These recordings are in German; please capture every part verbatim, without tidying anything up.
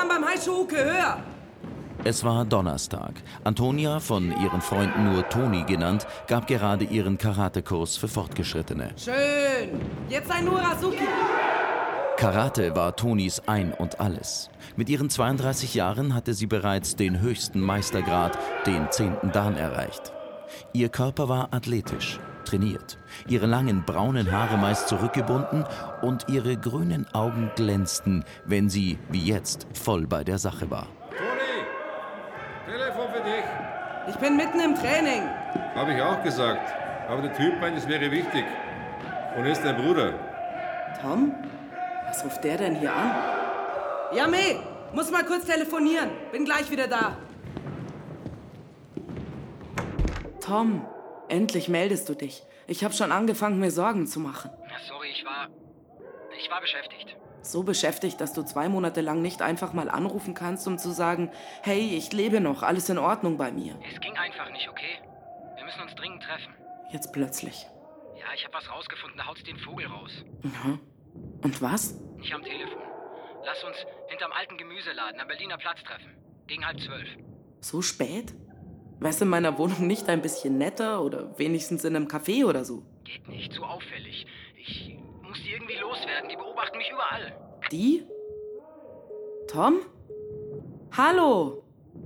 Alarm beim Heißschuke, hör! Es war Donnerstag. Antonia, von ihren Freunden nur Toni genannt, gab gerade ihren Karatekurs für Fortgeschrittene. Schön! Jetzt ein Urazuki! Karate war Tonis Ein und Alles. Mit ihren zweiunddreißig Jahren hatte sie bereits den höchsten Meistergrad, den zehnten Dan, erreicht. Ihr Körper war athletisch, trainiert, ihre langen braunen Haare meist zurückgebunden und ihre grünen Augen glänzten, wenn sie, wie jetzt, voll bei der Sache war. Toni, Telefon für dich. Ich bin mitten im Training. Habe ich auch gesagt. Aber der Typ meint, es wäre wichtig. Und er ist dein Bruder. Tom? Was ruft der denn hier an? Ja, Meh, muss mal kurz telefonieren. Bin gleich wieder da. Tom, endlich meldest du dich. Ich habe schon angefangen, mir Sorgen zu machen. Ja, sorry, ich war... Ich war beschäftigt. So beschäftigt, dass du zwei Monate lang nicht einfach mal anrufen kannst, um zu sagen, hey, ich lebe noch, alles in Ordnung bei mir. Es ging einfach nicht, okay? Wir müssen uns dringend treffen. Jetzt plötzlich. Ja, ich habe was rausgefunden, da haut's den Vogel raus. Mhm. Und was? Nicht am Telefon. Lass uns hinterm alten Gemüseladen am Berliner Platz treffen. Gegen halb zwölf. So spät? Wär's in meiner Wohnung nicht ein bisschen netter oder wenigstens in einem Café oder so? Geht nicht, zu auffällig. Ich muss die irgendwie loswerden, die beobachten mich überall. Die? Tom? Hallo?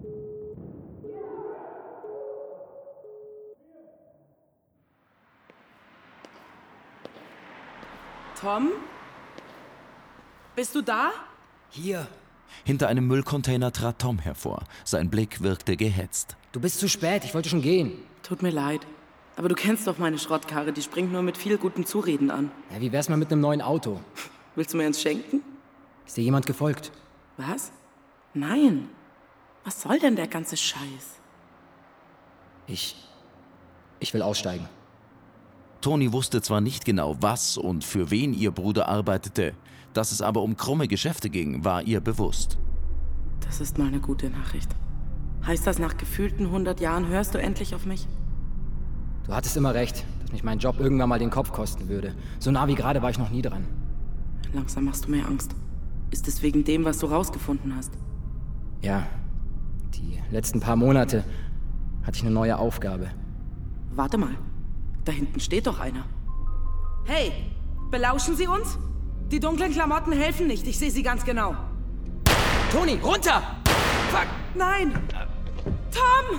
Tom? Bist du da? Hier. Hinter einem Müllcontainer trat Tom hervor. Sein Blick wirkte gehetzt. Du bist zu spät, ich wollte schon gehen. Tut mir leid. Aber du kennst doch meine Schrottkarre, die springt nur mit viel gutem Zureden an. Ja, wie wär's mal mit einem neuen Auto? Willst du mir eins schenken? Ist dir jemand gefolgt? Was? Nein. Was soll denn der ganze Scheiß? Ich... Ich will aussteigen. Toni wusste zwar nicht genau, was und für wen ihr Bruder arbeitete, dass es aber um krumme Geschäfte ging, war ihr bewusst. Das ist mal eine gute Nachricht. Heißt das, nach gefühlten hundert Jahren hörst du endlich auf mich? Du hattest immer recht, dass mich mein Job irgendwann mal den Kopf kosten würde. So nah wie gerade war ich noch nie dran. Langsam machst du mir Angst. Ist es wegen dem, was du rausgefunden hast? Ja, die letzten paar Monate hatte ich eine neue Aufgabe. Warte mal, da hinten steht doch einer. Hey, belauschen Sie uns? Die dunklen Klamotten helfen nicht, ich sehe sie ganz genau. Toni, runter! Fuck! Nein! Tom!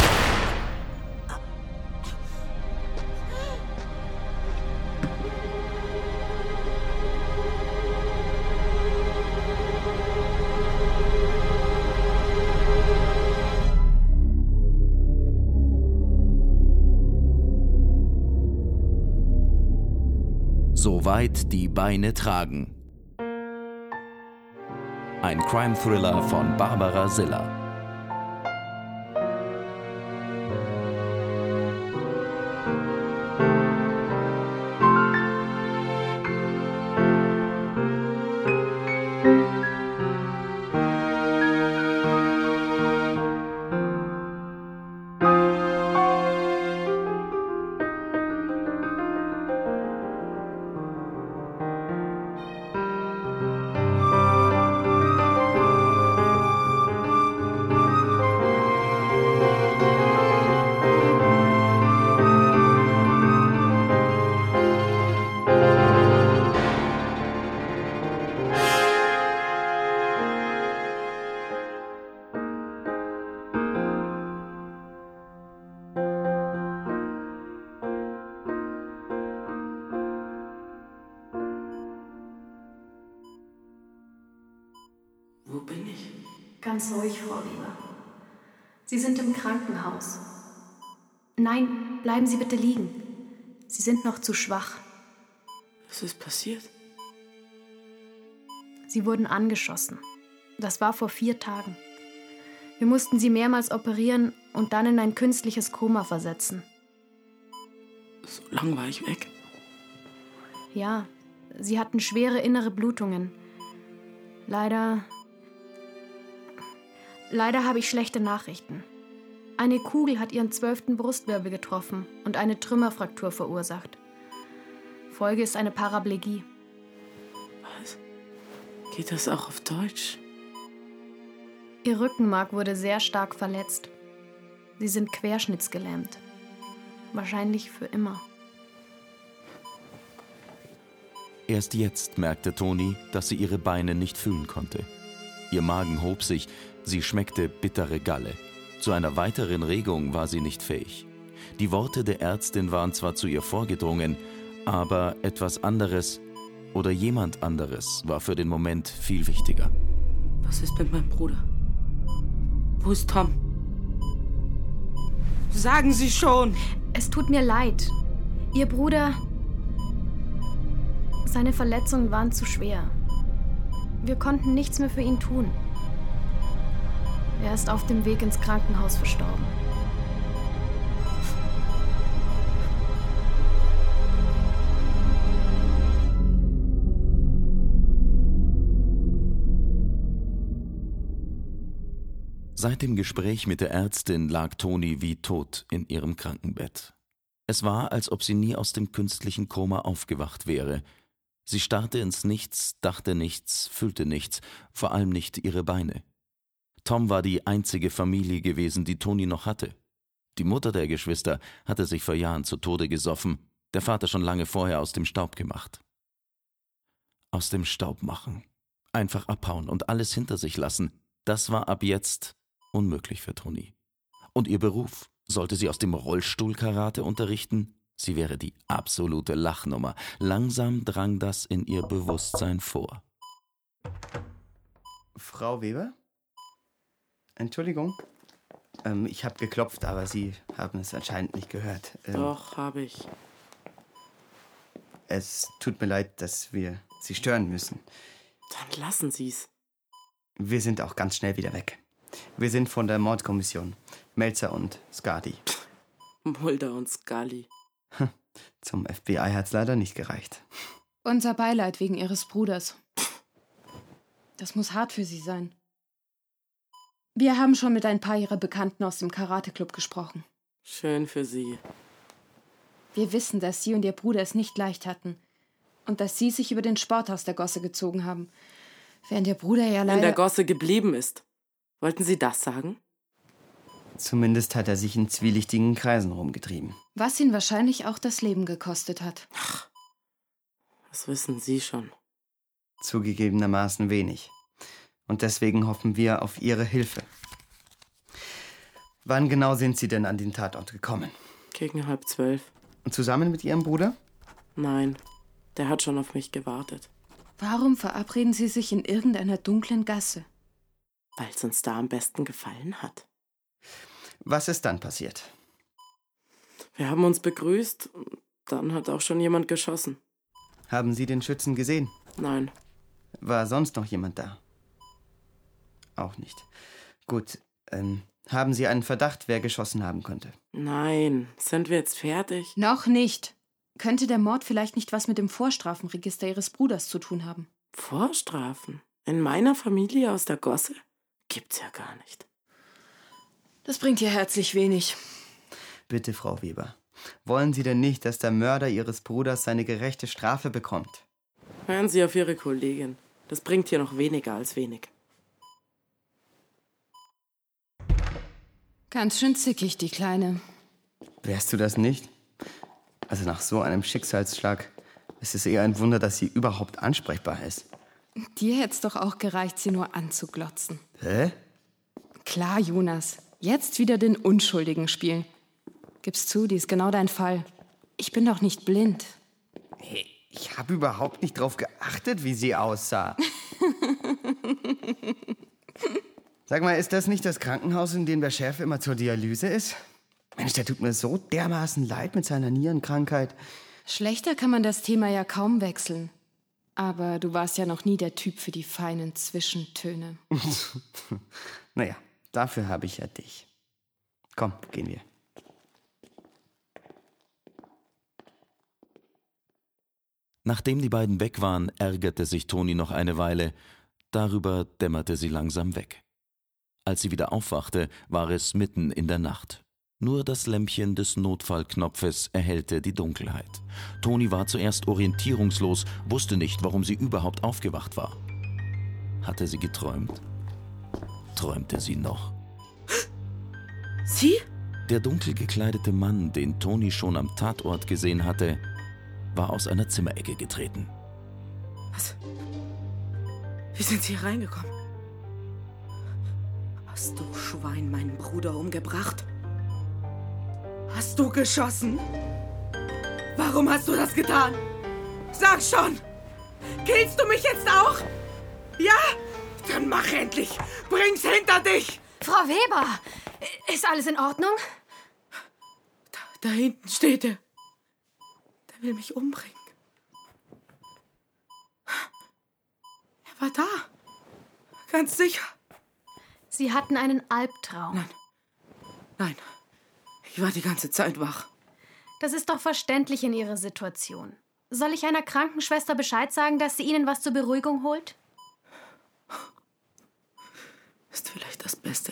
Soweit die Beine tragen. Ein Crime-Thriller von Barbara Siller. Wo bin ich? Ganz ruhig, Frau Weber. Sie sind im Krankenhaus. Nein, bleiben Sie bitte liegen. Sie sind noch zu schwach. Was ist passiert? Sie wurden angeschossen. Das war vor vier Tagen. Wir mussten Sie mehrmals operieren und dann in ein künstliches Koma versetzen. So lang war ich weg. Ja, Sie hatten schwere innere Blutungen. Leider... Leider habe ich schlechte Nachrichten. Eine Kugel hat Ihren zwölften Brustwirbel getroffen und eine Trümmerfraktur verursacht. Folge ist eine Paraplegie. Was? Geht das auch auf Deutsch? Ihr Rückenmark wurde sehr stark verletzt. Sie sind querschnittsgelähmt. Wahrscheinlich für immer. Erst jetzt merkte Toni, dass sie ihre Beine nicht fühlen konnte. Ihr Magen hob sich, sie schmeckte bittere Galle. Zu einer weiteren Regung war sie nicht fähig. Die Worte der Ärztin waren zwar zu ihr vorgedrungen, aber etwas anderes oder jemand anderes war für den Moment viel wichtiger. Was ist mit meinem Bruder? Wo ist Tom? Sagen Sie schon! Es tut mir leid. Ihr Bruder... Seine Verletzungen waren zu schwer. Wir konnten nichts mehr für ihn tun. Er ist auf dem Weg ins Krankenhaus verstorben. Seit dem Gespräch mit der Ärztin lag Toni wie tot in ihrem Krankenbett. Es war, als ob sie nie aus dem künstlichen Koma aufgewacht wäre. Sie starrte ins Nichts, dachte nichts, fühlte nichts, vor allem nicht ihre Beine. Tom war die einzige Familie gewesen, die Toni noch hatte. Die Mutter der Geschwister hatte sich vor Jahren zu Tode gesoffen, der Vater schon lange vorher aus dem Staub gemacht. Aus dem Staub machen, einfach abhauen und alles hinter sich lassen, das war ab jetzt unmöglich für Toni. Und ihr Beruf? Sollte sie aus dem Rollstuhl Karate unterrichten? Sie wäre die absolute Lachnummer. Langsam drang das in ihr Bewusstsein vor. Frau Weber? Entschuldigung. Ähm, ich habe geklopft, aber Sie haben es anscheinend nicht gehört. Ähm, Doch, habe ich. Es tut mir leid, dass wir Sie stören müssen. Dann lassen Sie's. Wir sind auch ganz schnell wieder weg. Wir sind von der Mordkommission. Melzer und Scardi. Mulder und Scully. Zum F B I hat's leider nicht gereicht. Unser Beileid wegen Ihres Bruders. Das muss hart für Sie sein. Wir haben schon mit ein paar Ihrer Bekannten aus dem Karate-Club gesprochen. Schön für Sie. Wir wissen, dass Sie und Ihr Bruder es nicht leicht hatten. Und dass Sie sich über den Sport aus der Gosse gezogen haben. Während Ihr Bruder ja leider... In der Gosse geblieben ist. Wollten Sie das sagen? Zumindest hat er sich in zwielichtigen Kreisen rumgetrieben. Was ihn wahrscheinlich auch das Leben gekostet hat. Ach, das wissen Sie schon. Zugegebenermaßen wenig. Und deswegen hoffen wir auf Ihre Hilfe. Wann genau sind Sie denn an den Tatort gekommen? Gegen halb zwölf. Und zusammen mit Ihrem Bruder? Nein, der hat schon auf mich gewartet. Warum verabreden Sie sich in irgendeiner dunklen Gasse? Weil es uns da am besten gefallen hat. Was ist dann passiert? Wir haben uns begrüßt, dann hat auch schon jemand geschossen. Haben Sie den Schützen gesehen? Nein. War sonst noch jemand da? Auch nicht. Gut, ähm, haben Sie einen Verdacht, wer geschossen haben könnte? Nein, sind wir jetzt fertig? Noch nicht. Könnte der Mord vielleicht nicht was mit dem Vorstrafenregister Ihres Bruders zu tun haben? Vorstrafen? In meiner Familie aus der Gosse? Gibt's ja gar nicht. Das bringt hier herzlich wenig. Bitte, Frau Weber. Wollen Sie denn nicht, dass der Mörder Ihres Bruders seine gerechte Strafe bekommt? Hören Sie auf Ihre Kollegin. Das bringt hier noch weniger als wenig. Ganz schön zickig, die Kleine. Wärst du das nicht? Also nach so einem Schicksalsschlag ist es eher ein Wunder, dass sie überhaupt ansprechbar ist. Dir hätt's doch auch gereicht, sie nur anzuglotzen. Hä? Klar, Jonas. Jetzt wieder den Unschuldigen spielen. Gib's zu, die ist genau dein Fall. Ich bin doch nicht blind. Hey, ich habe überhaupt nicht drauf geachtet, wie sie aussah. Sag mal, ist das nicht das Krankenhaus, in dem der Chef immer zur Dialyse ist? Mensch, der tut mir so dermaßen leid mit seiner Nierenkrankheit. Schlechter kann man das Thema ja kaum wechseln. Aber du warst ja noch nie der Typ für die feinen Zwischentöne. Naja, dafür habe ich ja dich. Komm, gehen wir. Nachdem die beiden weg waren, ärgerte sich Toni noch eine Weile. Darüber dämmerte sie langsam weg. Als sie wieder aufwachte, war es mitten in der Nacht. Nur das Lämpchen des Notfallknopfes erhellte die Dunkelheit. Toni war zuerst orientierungslos, wusste nicht, warum sie überhaupt aufgewacht war. Hatte sie geträumt? träumte sie noch. Sie? Der dunkel gekleidete Mann, den Toni schon am Tatort gesehen hatte, war aus einer Zimmerecke getreten. Was? Wie sind Sie hier reingekommen? Hast du, Schwein, meinen Bruder umgebracht? Hast du geschossen? Warum hast du das getan? Sag schon! Killst du mich jetzt auch? Ja? Dann mach endlich! Bring's hinter dich! Frau Weber, ist alles in Ordnung? Da, da hinten steht er. Der will mich umbringen. Er war da. Ganz sicher. Sie hatten einen Albtraum. Nein. Nein. Ich war die ganze Zeit wach. Das ist doch verständlich in Ihrer Situation. Soll ich einer Krankenschwester Bescheid sagen, dass sie Ihnen was zur Beruhigung holt? Ist vielleicht das Beste.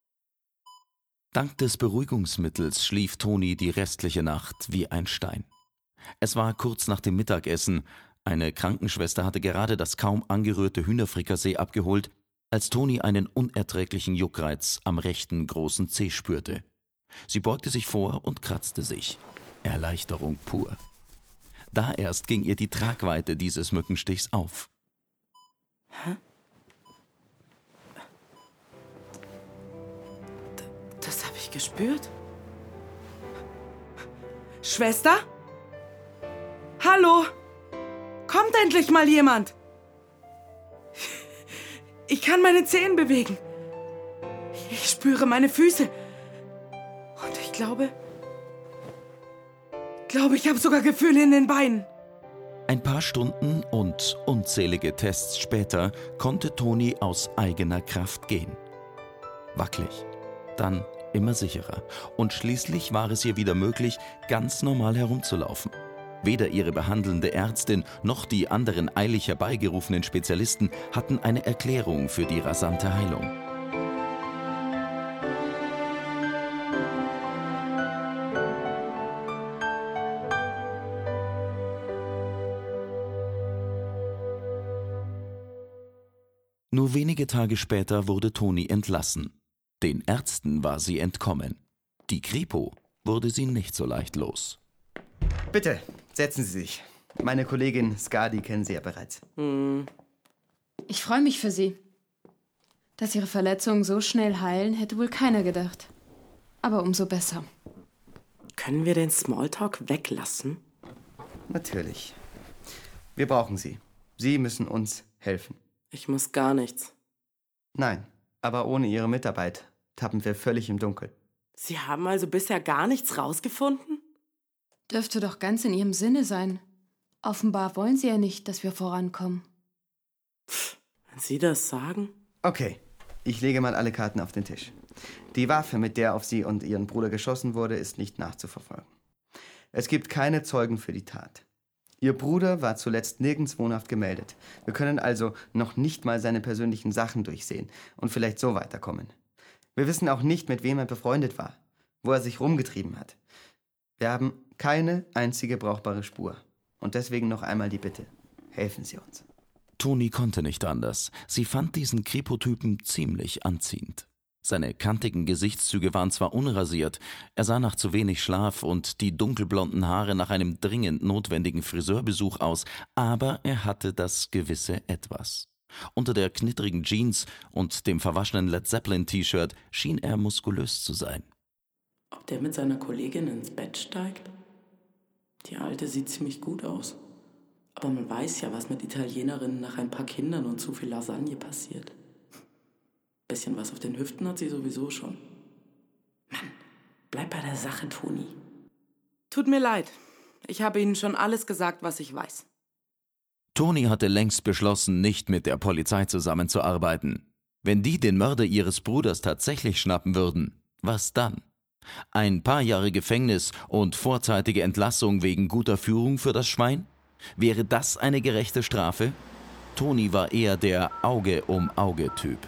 Dank des Beruhigungsmittels schlief Toni die restliche Nacht wie ein Stein. Es war kurz nach dem Mittagessen. Eine Krankenschwester hatte gerade das kaum angerührte Hühnerfrikassee abgeholt, als Toni einen unerträglichen Juckreiz am rechten großen Zeh spürte. Sie beugte sich vor und kratzte sich. Erleichterung pur. Da erst ging ihr die Tragweite dieses Mückenstichs auf. Hä? Das habe ich gespürt. Schwester? Hallo? Kommt endlich mal jemand! Ich kann meine Zehen bewegen. Ich spüre meine Füße. Und ich glaube... glaube, ich habe sogar Gefühle in den Beinen. Ein paar Stunden und unzählige Tests später konnte Toni aus eigener Kraft gehen. Wackelig, dann immer sicherer. Und schließlich war es ihr wieder möglich, ganz normal herumzulaufen. Weder ihre behandelnde Ärztin noch die anderen eilig herbeigerufenen Spezialisten hatten eine Erklärung für die rasante Heilung. Nur wenige Tage später wurde Toni entlassen. Den Ärzten war sie entkommen. Die Kripo wurde sie nicht so leicht los. Bitte, setzen Sie sich. Meine Kollegin Skadi kennen Sie ja bereits. Hm. Ich freue mich für Sie. Dass Ihre Verletzungen so schnell heilen, hätte wohl keiner gedacht. Aber umso besser. Können wir den Smalltalk weglassen? Natürlich. Wir brauchen Sie. Sie müssen uns helfen. Ich muss gar nichts. Nein, aber ohne Ihre Mitarbeit tappen wir völlig im Dunkeln. Sie haben also bisher gar nichts rausgefunden? Dürfte doch ganz in Ihrem Sinne sein. Offenbar wollen Sie ja nicht, dass wir vorankommen. Pff, wenn Sie das sagen? Okay, ich lege mal alle Karten auf den Tisch. Die Waffe, mit der auf Sie und Ihren Bruder geschossen wurde, ist nicht nachzuverfolgen. Es gibt keine Zeugen für die Tat. Ihr Bruder war zuletzt nirgends wohnhaft gemeldet. Wir können also noch nicht mal seine persönlichen Sachen durchsehen und vielleicht so weiterkommen. Wir wissen auch nicht, mit wem er befreundet war, wo er sich rumgetrieben hat. Wir haben keine einzige brauchbare Spur. Und deswegen noch einmal die Bitte, helfen Sie uns. Toni konnte nicht anders. Sie fand diesen Kripo-Typen ziemlich anziehend. Seine kantigen Gesichtszüge waren zwar unrasiert, er sah nach zu wenig Schlaf und die dunkelblonden Haare nach einem dringend notwendigen Friseurbesuch aus, aber er hatte das gewisse Etwas. Unter der knittrigen Jeans und dem verwaschenen Led Zeppelin-T-Shirt schien er muskulös zu sein. Ob der mit seiner Kollegin ins Bett steigt? Die Alte sieht ziemlich gut aus. Aber man weiß ja, was mit Italienerinnen nach ein paar Kindern und zu viel Lasagne passiert. Bisschen was auf den Hüften hat sie sowieso schon. Mann, bleib bei der Sache, Toni. Tut mir leid. Ich habe Ihnen schon alles gesagt, was ich weiß. Toni hatte längst beschlossen, nicht mit der Polizei zusammenzuarbeiten. Wenn die den Mörder ihres Bruders tatsächlich schnappen würden, was dann? Ein paar Jahre Gefängnis und vorzeitige Entlassung wegen guter Führung für das Schwein? Wäre das eine gerechte Strafe? Toni war eher der Auge-um-Auge-Typ.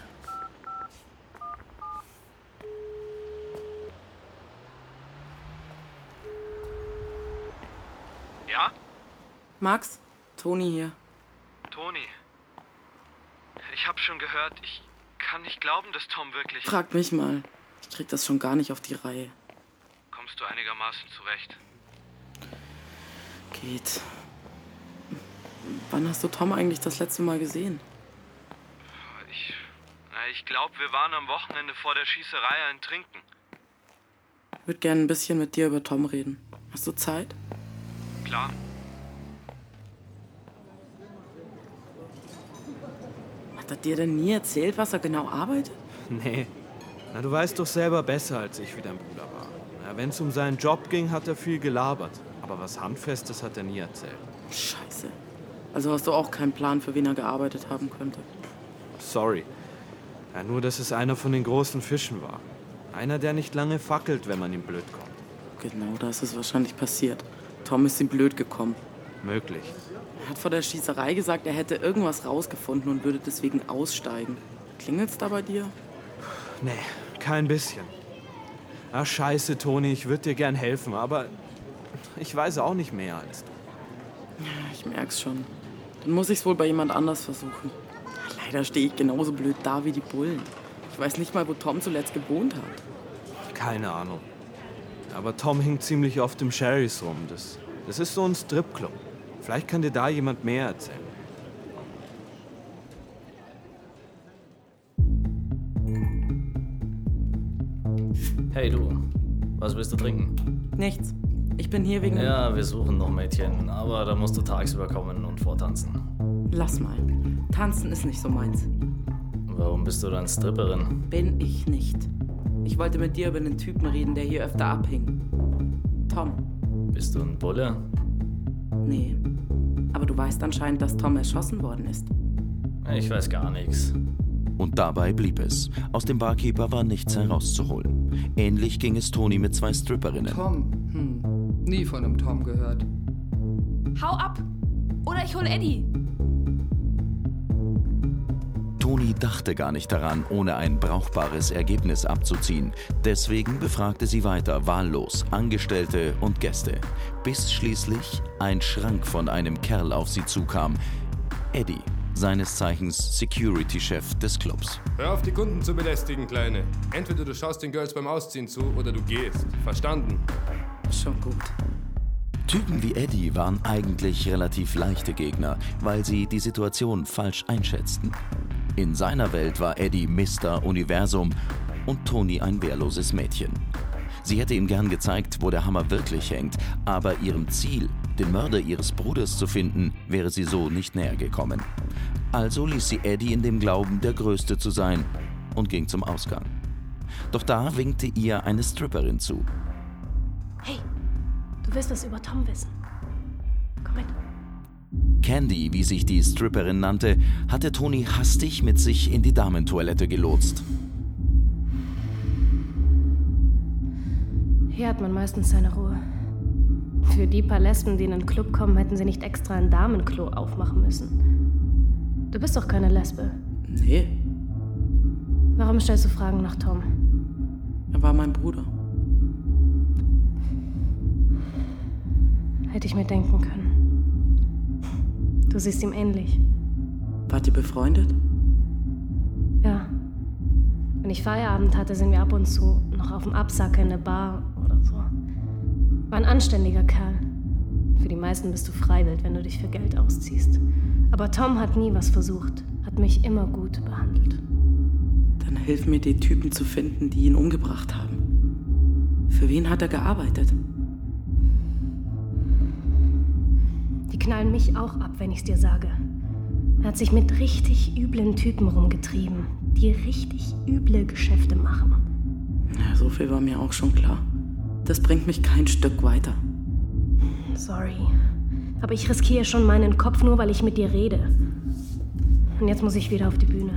Ja? Max, Toni hier. Toni. Ich hab schon gehört, ich kann nicht glauben, dass Tom wirklich... Frag mich mal. Ich krieg das schon gar nicht auf die Reihe. Kommst du einigermaßen zurecht? Geht. Wann hast du Tom eigentlich das letzte Mal gesehen? Ich... Na, ich glaube, wir waren am Wochenende vor der Schießerei ein Trinken. Ich würde gerne ein bisschen mit dir über Tom reden. Hast du Zeit? Klar. Hat er dir denn nie erzählt, was er genau arbeitet? Nee. Na, du weißt doch selber besser als ich, wie dein Bruder war. Na, wenn es um seinen Job ging, hat er viel gelabert. Aber was Handfestes hat er nie erzählt. Scheiße. Also hast du auch keinen Plan, für wen er gearbeitet haben könnte? Sorry. Ja, nur, dass es einer von den großen Fischen war. Einer, der nicht lange fackelt, wenn man ihm blöd kommt. Genau, da ist es wahrscheinlich passiert. Tom ist ihm blöd gekommen. Möglich. Er hat vor der Schießerei gesagt, er hätte irgendwas rausgefunden und würde deswegen aussteigen. Klingelt's da bei dir? Nee, kein bisschen. Ach, scheiße, Toni, ich würde dir gern helfen, aber ich weiß auch nicht mehr als du. Ja, ich merk's schon. Dann muss ich's wohl bei jemand anders versuchen. Leider stehe ich genauso blöd da wie die Bullen. Ich weiß nicht mal, wo Tom zuletzt gewohnt hat. Keine Ahnung. Aber Tom hängt ziemlich oft im Sherry's rum. Das, das ist so ein Stripclub. Vielleicht kann dir da jemand mehr erzählen. Hey du, was willst du trinken? Nichts. Ich bin hier wegen... Ja, wir suchen noch Mädchen, aber da musst du tagsüber kommen und vortanzen. Lass mal. Tanzen ist nicht so meins. Warum bist du dann Stripperin? Bin ich nicht. Ich wollte mit dir über einen Typen reden, der hier öfter abhing. Tom. Bist du ein Bulle? Nee. Aber du weißt anscheinend, dass Tom erschossen worden ist. Ich weiß gar nichts. Und dabei blieb es. Aus dem Barkeeper war nichts herauszuholen. Ähnlich ging es Toni mit zwei Stripperinnen. Tom? Hm. Nie von einem Tom gehört. Hau ab! Oder ich hol Eddie! Toni dachte gar nicht daran, ohne ein brauchbares Ergebnis abzuziehen. Deswegen befragte sie weiter, wahllos, Angestellte und Gäste. Bis schließlich ein Schrank von einem Kerl auf sie zukam. Eddie, seines Zeichens Security-Chef des Clubs. Hör auf, die Kunden zu belästigen, Kleine. Entweder du schaust den Girls beim Ausziehen zu oder du gehst. Verstanden? Schon gut. Typen wie Eddie waren eigentlich relativ leichte Gegner, weil sie die Situation falsch einschätzten. In seiner Welt war Eddie Mister Universum und Toni ein wehrloses Mädchen. Sie hätte ihm gern gezeigt, wo der Hammer wirklich hängt, aber ihrem Ziel, den Mörder ihres Bruders zu finden, wäre sie so nicht näher gekommen. Also ließ sie Eddie in dem Glauben, der Größte zu sein, und ging zum Ausgang. Doch da winkte ihr eine Stripperin zu. Hey, du willst was über Tom wissen. Komm mit. Candy, wie sich die Stripperin nannte, hatte Toni hastig mit sich in die Damentoilette gelotst. Hier hat man meistens seine Ruhe. Für die paar Lesben, die in den Club kommen, hätten sie nicht extra ein Damenklo aufmachen müssen. Du bist doch keine Lesbe. Nee. Warum stellst du Fragen nach Tom? Er war mein Bruder. Hätte ich mir denken können. Du siehst ihm ähnlich. Wart ihr befreundet? Ja. Wenn ich Feierabend hatte, sind wir ab und zu noch auf dem Absacker in der Bar oder so. War ein anständiger Kerl. Für die meisten bist du freiwillig, wenn du dich für Geld ausziehst. Aber Tom hat nie was versucht, hat mich immer gut behandelt. Dann hilf mir, die Typen zu finden, die ihn umgebracht haben. Für wen hat er gearbeitet? Die knallen mich auch ab, wenn ich's dir sage. Er hat sich mit richtig üblen Typen rumgetrieben, die richtig üble Geschäfte machen. Ja, so viel war mir auch schon klar. Das bringt mich kein Stück weiter. Sorry, aber ich riskiere schon meinen Kopf nur, weil ich mit dir rede. Und jetzt muss ich wieder auf die Bühne.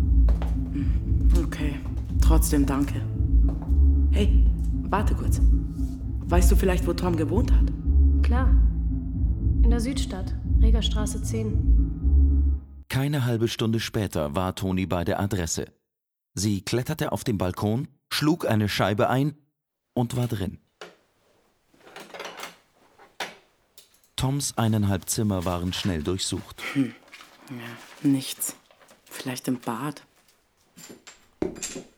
Okay, trotzdem danke. Hey, warte kurz. Weißt du vielleicht, wo Tom gewohnt hat? Klar. In der Südstadt, Regerstraße zehn. Keine halbe Stunde später war Toni bei der Adresse. Sie kletterte auf den Balkon, schlug eine Scheibe ein und war drin. Toms eineinhalb Zimmer waren schnell durchsucht. Hm. Ja, nichts. Vielleicht im Bad.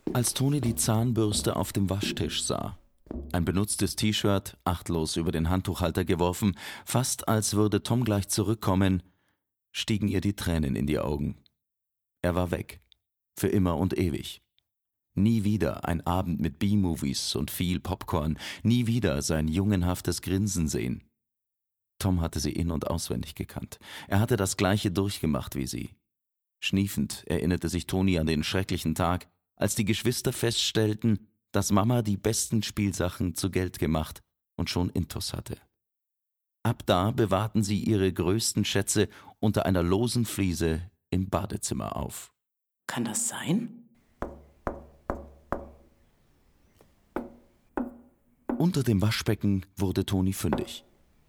Als Toni die Zahnbürste auf dem Waschtisch sah, ein benutztes T-Shirt achtlos über den Handtuchhalter geworfen, fast als würde Tom gleich zurückkommen, stiegen ihr die Tränen in die Augen. Er war weg, für immer und ewig. Nie wieder ein Abend mit B-Movies und viel Popcorn, nie wieder sein jungenhaftes Grinsen sehen. Tom hatte sie in- und auswendig gekannt. Er hatte das Gleiche durchgemacht wie sie. Schniefend erinnerte sich Toni an den schrecklichen Tag, als die Geschwister feststellten, dass Mama die besten Spielsachen zu Geld gemacht und schon Intus hatte. Ab da bewahrten sie ihre größten Schätze unter einer losen Fliese im Badezimmer auf. Kann das sein? Unter dem Waschbecken wurde Toni fündig.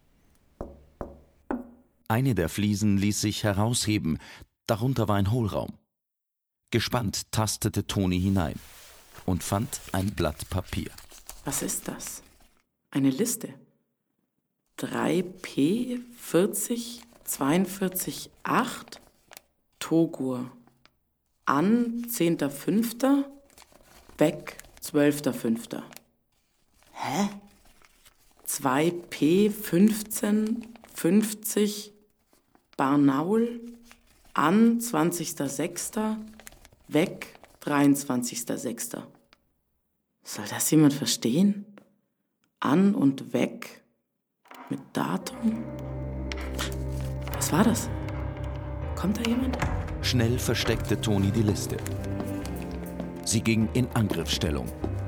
Eine der Fliesen ließ sich herausheben, darunter war ein Hohlraum. Gespannt tastete Toni hinein und fand ein Blatt Papier. Was ist das? Eine Liste. drei P vierzig zweiundvierzig acht Togur. An zehnter fünfter Weg zwölfter fünfter Hä? zwei P fünfzehn fünfzig Barnaul. An zwanzigster sechster Weg dreiundzwanzigster sechster Soll das jemand verstehen? An und weg mit Datum? Was war das? Kommt da jemand? Schnell versteckte Toni die Liste. Sie ging in Angriffsstellung.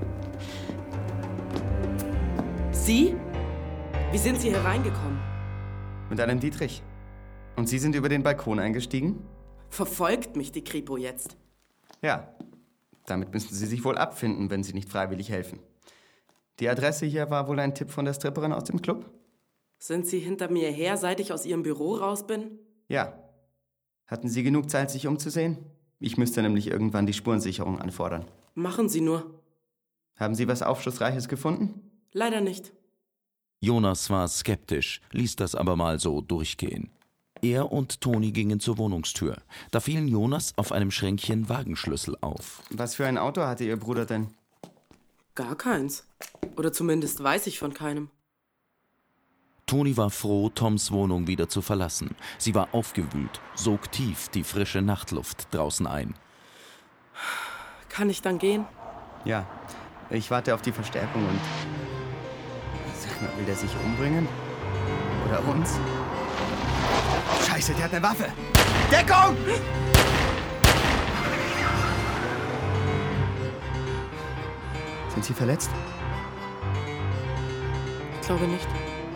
Sie? Wie sind Sie hereingekommen? Mit einem Dietrich. Und Sie sind über den Balkon eingestiegen? Verfolgt mich die Kripo jetzt? Ja. Damit müssten Sie sich wohl abfinden, wenn Sie nicht freiwillig helfen. Die Adresse hier war wohl ein Tipp von der Stripperin aus dem Club? Sind Sie hinter mir her, seit ich aus Ihrem Büro raus bin? Ja. Hatten Sie genug Zeit, sich umzusehen? Ich müsste nämlich irgendwann die Spurensicherung anfordern. Machen Sie nur. Haben Sie was Aufschlussreiches gefunden? Leider nicht. Jonas war skeptisch, ließ das aber mal so durchgehen. Er und Toni gingen zur Wohnungstür. Da fielen Jonas auf einem Schränkchen Wagenschlüssel auf. Was für ein Auto hatte Ihr Bruder denn? Gar keins. Oder zumindest weiß ich von keinem. Toni war froh, Toms Wohnung wieder zu verlassen. Sie war aufgewühlt, sog tief die frische Nachtluft draußen ein. Kann ich dann gehen? Ja, ich warte auf die Verstärkung und... Sag mal, will der sich umbringen? Oder uns? Scheiße, der hat eine Waffe! Deckung! Sind Sie verletzt? Ich glaube nicht.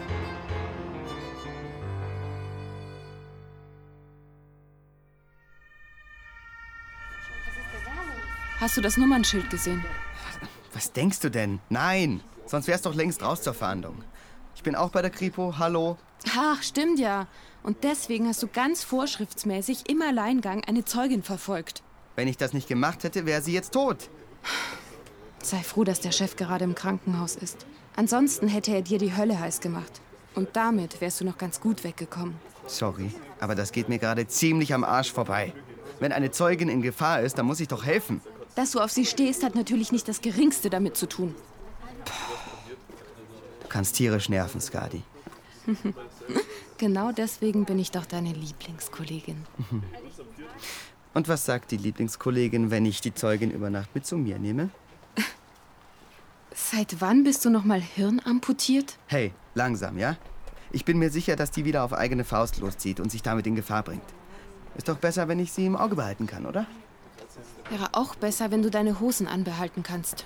Hast du das Nummernschild gesehen? Was denkst du denn? Nein, sonst wär's doch längst raus zur Fahndung. Ich bin auch bei der Kripo, hallo. Ach, stimmt ja. Und deswegen hast du ganz vorschriftsmäßig im Alleingang eine Zeugin verfolgt. Wenn ich das nicht gemacht hätte, wäre sie jetzt tot. Sei froh, dass der Chef gerade im Krankenhaus ist. Ansonsten hätte er dir die Hölle heiß gemacht. Und damit wärst du noch ganz gut weggekommen. Sorry, aber das geht mir gerade ziemlich am Arsch vorbei. Wenn eine Zeugin in Gefahr ist, dann muss ich doch helfen. Dass du auf sie stehst, hat natürlich nicht das Geringste damit zu tun. Du kannst tierisch nerven, Skadi. Genau deswegen bin ich doch deine Lieblingskollegin. Und was sagt die Lieblingskollegin, wenn ich die Zeugin über Nacht mit zu mir nehme? Seit wann bist du noch mal hirnamputiert? Hey, langsam, ja? Ich bin mir sicher, dass die wieder auf eigene Faust loszieht und sich damit in Gefahr bringt. Ist doch besser, wenn ich sie im Auge behalten kann, oder? Wäre auch besser, wenn du deine Hosen anbehalten kannst.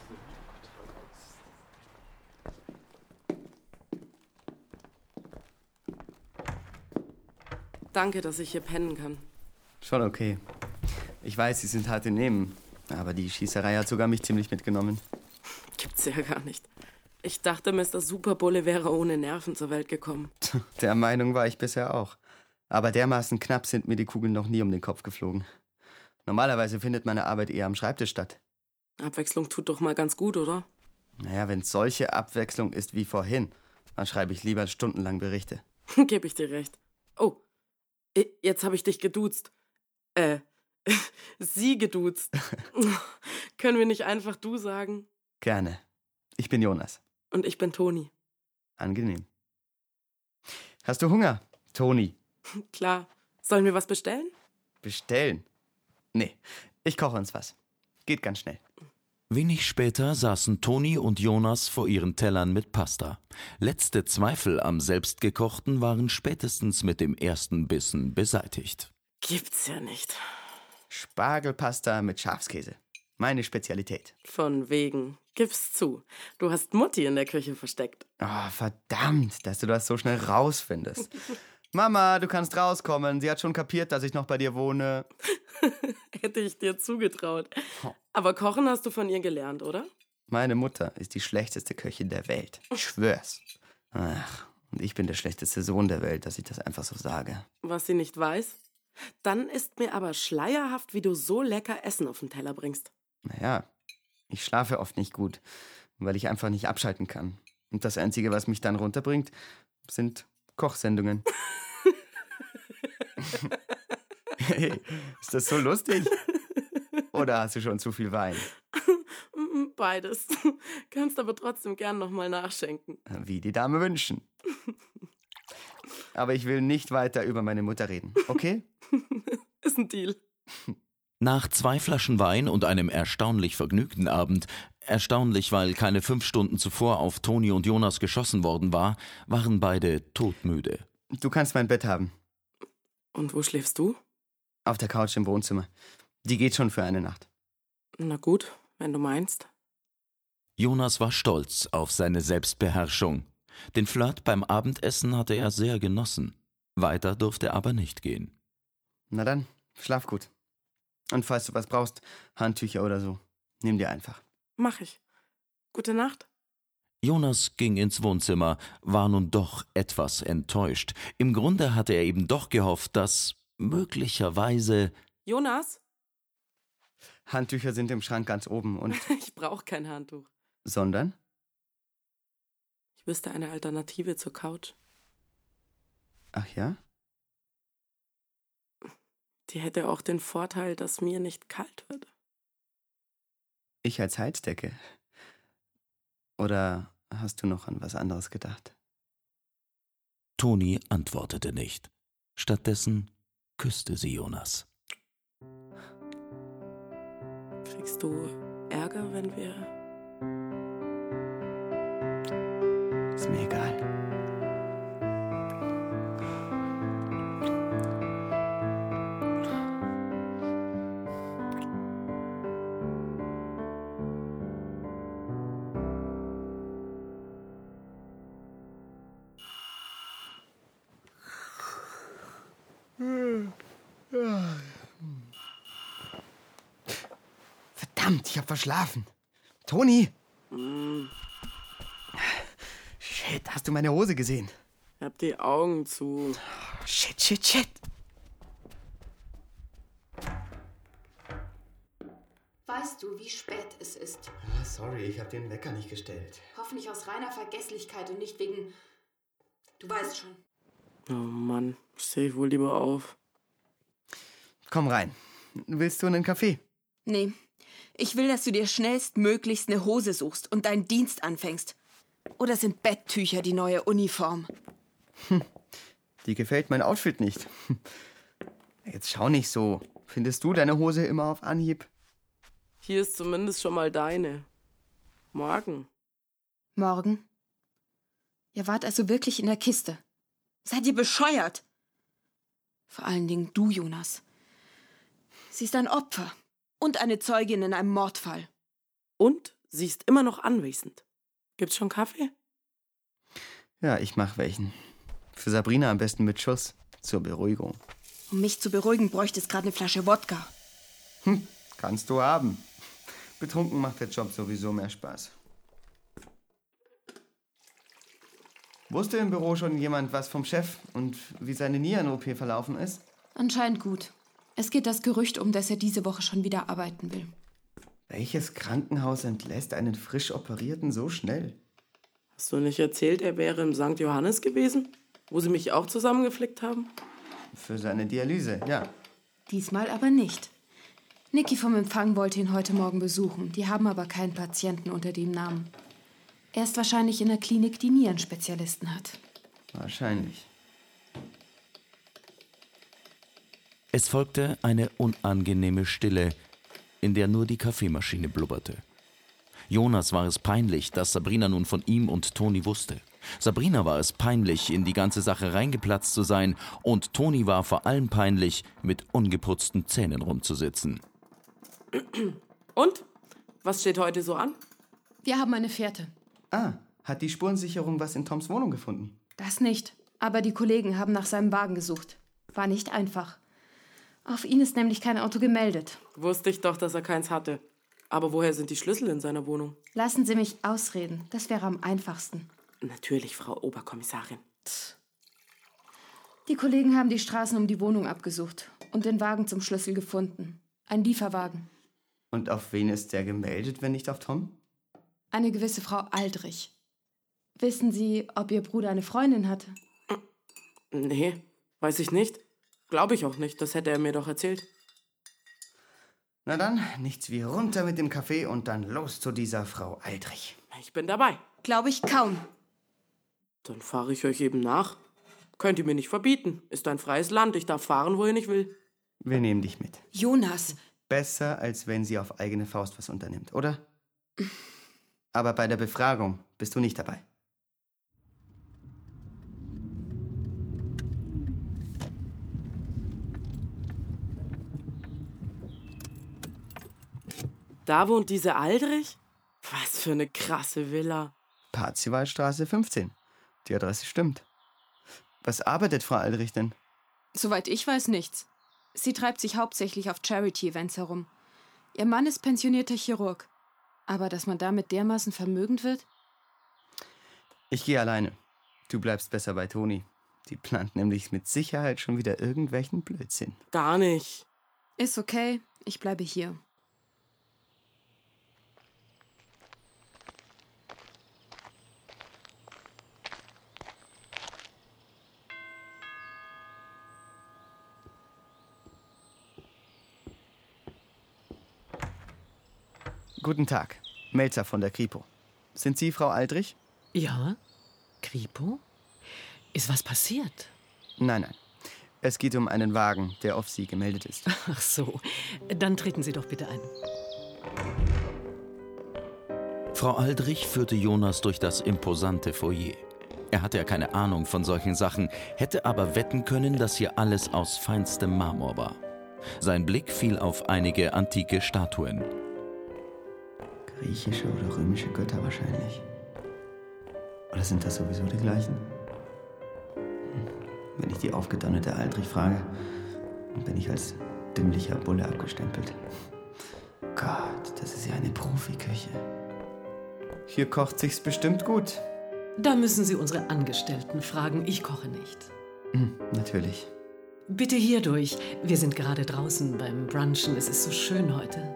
Danke, dass ich hier pennen kann. Schon okay. Ich weiß, Sie sind hart im Nehmen. Aber die Schießerei hat sogar mich ziemlich mitgenommen. Gibt's ja gar nicht. Ich dachte, Mister Superbulle wäre ohne Nerven zur Welt gekommen. Der Meinung war ich bisher auch. Aber dermaßen knapp sind mir die Kugeln noch nie um den Kopf geflogen. Normalerweise findet meine Arbeit eher am Schreibtisch statt. Abwechslung tut doch mal ganz gut, oder? Naja, wenn es solche Abwechslung ist wie vorhin, dann schreibe ich lieber stundenlang Berichte. Gebe ich dir recht. Oh, jetzt habe ich dich geduzt. Äh, Sie geduzt. Können wir nicht einfach du sagen? Gerne. Ich bin Jonas. Und ich bin Toni. Angenehm. Hast du Hunger, Toni? Klar. Sollen wir was bestellen? Bestellen? Nee, ich koche uns was. Geht ganz schnell. Wenig später saßen Toni und Jonas vor ihren Tellern mit Pasta. Letzte Zweifel am Selbstgekochten waren spätestens mit dem ersten Bissen beseitigt. Gibt's ja nicht. Spargelpasta mit Schafskäse. Meine Spezialität. Von wegen. Gib's zu. Du hast Mutti in der Küche versteckt. Oh, verdammt, dass du das so schnell rausfindest. Mama, du kannst rauskommen. Sie hat schon kapiert, dass ich noch bei dir wohne. Hätte ich dir zugetraut. Aber kochen hast du von ihr gelernt, oder? Meine Mutter ist die schlechteste Köchin der Welt. Ich schwör's. Ach, und ich bin der schlechteste Sohn der Welt, dass ich das einfach so sage. Was sie nicht weiß? Dann ist mir aber schleierhaft, wie du so lecker Essen auf den Teller bringst. Naja, ich schlafe oft nicht gut, weil ich einfach nicht abschalten kann. Und das Einzige, was mich dann runterbringt, sind Kochsendungen. Hey, ist das so lustig? Oder hast du schon zu viel Wein? Beides. Kannst aber trotzdem gern nochmal nachschenken. Wie die Dame wünschen. Aber ich will nicht weiter über meine Mutter reden, okay? Ist ein Deal. Nach zwei Flaschen Wein und einem erstaunlich vergnügten Abend, erstaunlich, weil keine fünf Stunden zuvor auf Toni und Jonas geschossen worden war, waren beide todmüde. Du kannst mein Bett haben. Und wo schläfst du? Auf der Couch im Wohnzimmer. Die geht schon für eine Nacht. Na gut, wenn du meinst. Jonas war stolz auf seine Selbstbeherrschung. Den Flirt beim Abendessen hatte er sehr genossen. Weiter durfte er aber nicht gehen. Na dann, schlaf gut. Und falls du was brauchst, Handtücher oder so, nimm dir einfach. Mach ich. Gute Nacht. Jonas ging ins Wohnzimmer, war nun doch etwas enttäuscht. Im Grunde hatte er eben doch gehofft, dass möglicherweise... Jonas? Handtücher sind im Schrank ganz oben und... Ich brauche kein Handtuch. Sondern? Ich wüsste eine Alternative zur Couch. Ach ja? Die hätte auch den Vorteil, dass mir nicht kalt wird. Ich als Heizdecke? Oder hast du noch an was anderes gedacht? Toni antwortete nicht. Stattdessen küsste sie Jonas. Kriegst du Ärger, wenn wir... Ist mir egal. Verdammt, ich hab verschlafen. Toni! Mm. Shit, hast du meine Hose gesehen? Ich hab die Augen zu. Shit, shit, shit. Weißt du, wie spät es ist? Ah, sorry, ich hab den Wecker nicht gestellt. Hoffentlich aus reiner Vergesslichkeit und nicht wegen... Du weißt schon. Oh Mann, steh ich wohl lieber auf. Komm rein. Willst du einen Kaffee? Nee. Ich will, dass du dir schnellstmöglichst eine Hose suchst und deinen Dienst anfängst. Oder sind Betttücher die neue Uniform? Hm, die gefällt mein Outfit nicht. Jetzt schau nicht so. Findest du deine Hose immer auf Anhieb? Hier ist zumindest schon mal deine. Morgen. Morgen? Ihr wart also wirklich in der Kiste. Seid ihr bescheuert? Vor allen Dingen du, Jonas. Sie ist ein Opfer und eine Zeugin in einem Mordfall. Und sie ist immer noch anwesend. Gibt's schon Kaffee? Ja, ich mach welchen. Für Sabrina am besten mit Schuss. Zur Beruhigung. Um mich zu beruhigen, bräuchte es gerade eine Flasche Wodka. Hm, kannst du haben. Betrunken macht der Job sowieso mehr Spaß. Wusste im Büro schon jemand was vom Chef und wie seine Nieren-O P verlaufen ist? Anscheinend gut. Es geht das Gerücht um, dass er diese Woche schon wieder arbeiten will. Welches Krankenhaus entlässt einen frisch Operierten so schnell? Hast du nicht erzählt, er wäre im Sankt Johannes gewesen? Wo sie mich auch zusammengeflickt haben? Für seine Dialyse, ja. Diesmal aber nicht. Niki vom Empfang wollte ihn heute Morgen besuchen. Die haben aber keinen Patienten unter dem Namen. Er ist wahrscheinlich in der Klinik, die Nierenspezialisten hat. Wahrscheinlich. Es folgte eine unangenehme Stille, in der nur die Kaffeemaschine blubberte. Jonas war es peinlich, dass Sabrina nun von ihm und Toni wusste. Sabrina war es peinlich, in die ganze Sache reingeplatzt zu sein, und Toni war vor allem peinlich, mit ungeputzten Zähnen rumzusitzen. Und? Was steht heute so an? Wir haben eine Fährte. Ah, hat die Spurensicherung was in Toms Wohnung gefunden? Das nicht. Aber die Kollegen haben nach seinem Wagen gesucht. War nicht einfach. Auf ihn ist nämlich kein Auto gemeldet. Wusste ich doch, dass er keins hatte. Aber woher sind die Schlüssel in seiner Wohnung? Lassen Sie mich ausreden. Das wäre am einfachsten. Natürlich, Frau Oberkommissarin. Die Kollegen haben die Straßen um die Wohnung abgesucht und den Wagen zum Schlüssel gefunden. Ein Lieferwagen. Und auf wen ist der gemeldet, wenn nicht auf Tom? Eine gewisse Frau Aldrich. Wissen Sie, ob Ihr Bruder eine Freundin hatte? Nee, weiß ich nicht. Glaube ich auch nicht. Das hätte er mir doch erzählt. Na dann, nichts wie runter mit dem Kaffee und dann los zu dieser Frau Aldrich. Ich bin dabei. Glaube ich kaum. Dann fahre ich euch eben nach. Könnt ihr mir nicht verbieten. Ist ein freies Land. Ich darf fahren, wohin ich will. Wir nehmen dich mit. Jonas. Besser, als wenn sie auf eigene Faust was unternimmt, oder? Aber bei der Befragung bist du nicht dabei. Da wohnt diese Aldrich? Was für eine krasse Villa. Parzivalstraße fünfzehn. Die Adresse stimmt. Was arbeitet Frau Aldrich denn? Soweit ich weiß, nichts. Sie treibt sich hauptsächlich auf Charity-Events herum. Ihr Mann ist pensionierter Chirurg. Aber dass man damit dermaßen vermögend wird? Ich gehe alleine. Du bleibst besser bei Toni. Die plant nämlich mit Sicherheit schon wieder irgendwelchen Blödsinn. Gar nicht. Ist okay, ich bleibe hier. Guten Tag, Melzer von der Kripo. Sind Sie Frau Aldrich? Ja, Kripo? Ist was passiert? Nein, nein. Es geht um einen Wagen, der auf Sie gemeldet ist. Ach so, dann treten Sie doch bitte ein. Frau Aldrich führte Jonas durch das imposante Foyer. Er hatte ja keine Ahnung von solchen Sachen, hätte aber wetten können, dass hier alles aus feinstem Marmor war. Sein Blick fiel auf einige antike Statuen. Griechische oder römische Götter wahrscheinlich. Oder sind das sowieso die gleichen? Wenn ich die aufgedonnerte Aldrich frage, dann bin ich als dümmlicher Bulle abgestempelt. Gott, das ist ja eine Profiküche. Hier kocht sich's bestimmt gut. Da müssen Sie unsere Angestellten fragen. Ich koche nicht. Hm, natürlich. Bitte hier durch. Wir sind gerade draußen beim Brunchen. Es ist so schön heute.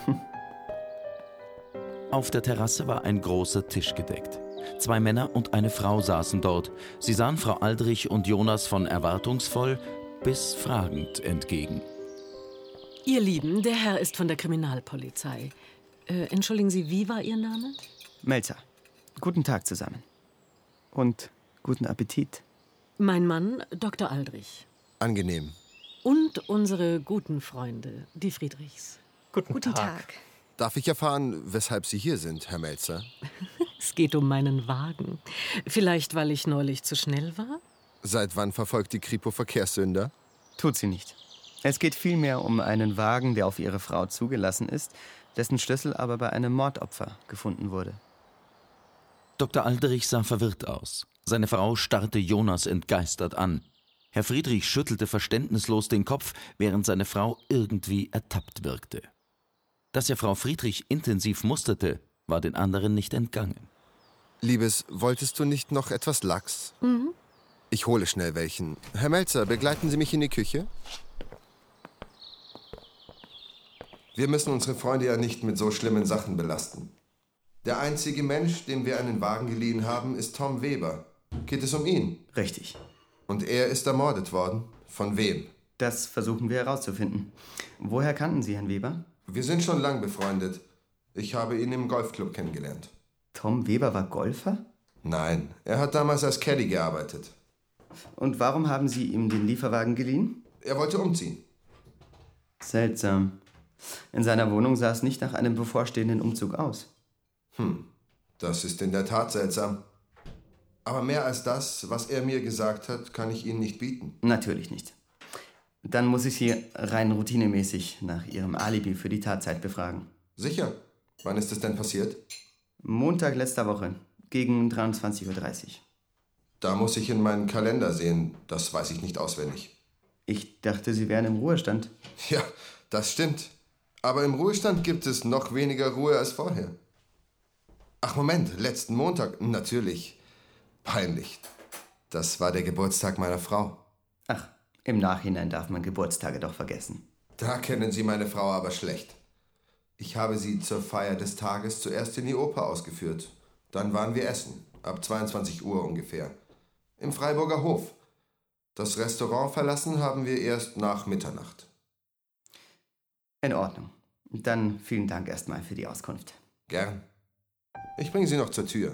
Auf der Terrasse war ein großer Tisch gedeckt. Zwei Männer und eine Frau saßen dort. Sie sahen Frau Aldrich und Jonas von erwartungsvoll bis fragend entgegen. Ihr Lieben, der Herr ist von der Kriminalpolizei. Äh, entschuldigen Sie, wie war Ihr Name? Melzer. Guten Tag zusammen. Und guten Appetit. Mein Mann, Doktor Aldrich. Angenehm. Und unsere guten Freunde, die Friedrichs. Guten, Guten Tag. Tag. Darf ich erfahren, weshalb Sie hier sind, Herr Melzer? Es geht um meinen Wagen. Vielleicht, weil ich neulich zu schnell war? Seit wann verfolgt die Kripo Verkehrssünder? Tut sie nicht. Es geht vielmehr um einen Wagen, der auf Ihre Frau zugelassen ist, dessen Schlüssel aber bei einem Mordopfer gefunden wurde. Doktor Aldrich sah verwirrt aus. Seine Frau starrte Jonas entgeistert an. Herr Friedrich schüttelte verständnislos den Kopf, während seine Frau irgendwie ertappt wirkte. Dass er Frau Friedrich intensiv musterte, war den anderen nicht entgangen. Liebes, wolltest du nicht noch etwas Lachs? Mhm. Ich hole schnell welchen. Herr Melzer, begleiten Sie mich in die Küche? Wir müssen unsere Freunde ja nicht mit so schlimmen Sachen belasten. Der einzige Mensch, dem wir einen Wagen geliehen haben, ist Tom Weber. Geht es um ihn? Richtig. Und er ist ermordet worden. Von wem? Das versuchen wir herauszufinden. Woher kannten Sie Herrn Weber? Wir sind schon lang befreundet. Ich habe ihn im Golfclub kennengelernt. Tom Weber war Golfer? Nein, er hat damals als Caddy gearbeitet. Und warum haben Sie ihm den Lieferwagen geliehen? Er wollte umziehen. Seltsam. In seiner Wohnung sah es nicht nach einem bevorstehenden Umzug aus. Hm, das ist in der Tat seltsam. Aber mehr als das, was er mir gesagt hat, kann ich Ihnen nicht bieten. Natürlich nicht. Dann muss ich Sie rein routinemäßig nach Ihrem Alibi für die Tatzeit befragen. Sicher. Wann ist es denn passiert? Montag letzter Woche, gegen dreiundzwanzig Uhr dreißig. Da muss ich in meinen Kalender sehen. Das weiß ich nicht auswendig. Ich dachte, Sie wären im Ruhestand. Ja, das stimmt. Aber im Ruhestand gibt es noch weniger Ruhe als vorher. Ach Moment, letzten Montag, natürlich. Peinlich. Das war der Geburtstag meiner Frau. Ach, im Nachhinein darf man Geburtstage doch vergessen. Da kennen Sie meine Frau aber schlecht. Ich habe sie zur Feier des Tages zuerst in die Oper ausgeführt. Dann waren wir essen, ab zweiundzwanzig Uhr ungefähr. Im Freiburger Hof. Das Restaurant verlassen haben wir erst nach Mitternacht. In Ordnung. Dann vielen Dank erstmal für die Auskunft. Gern. Ich bringe Sie noch zur Tür.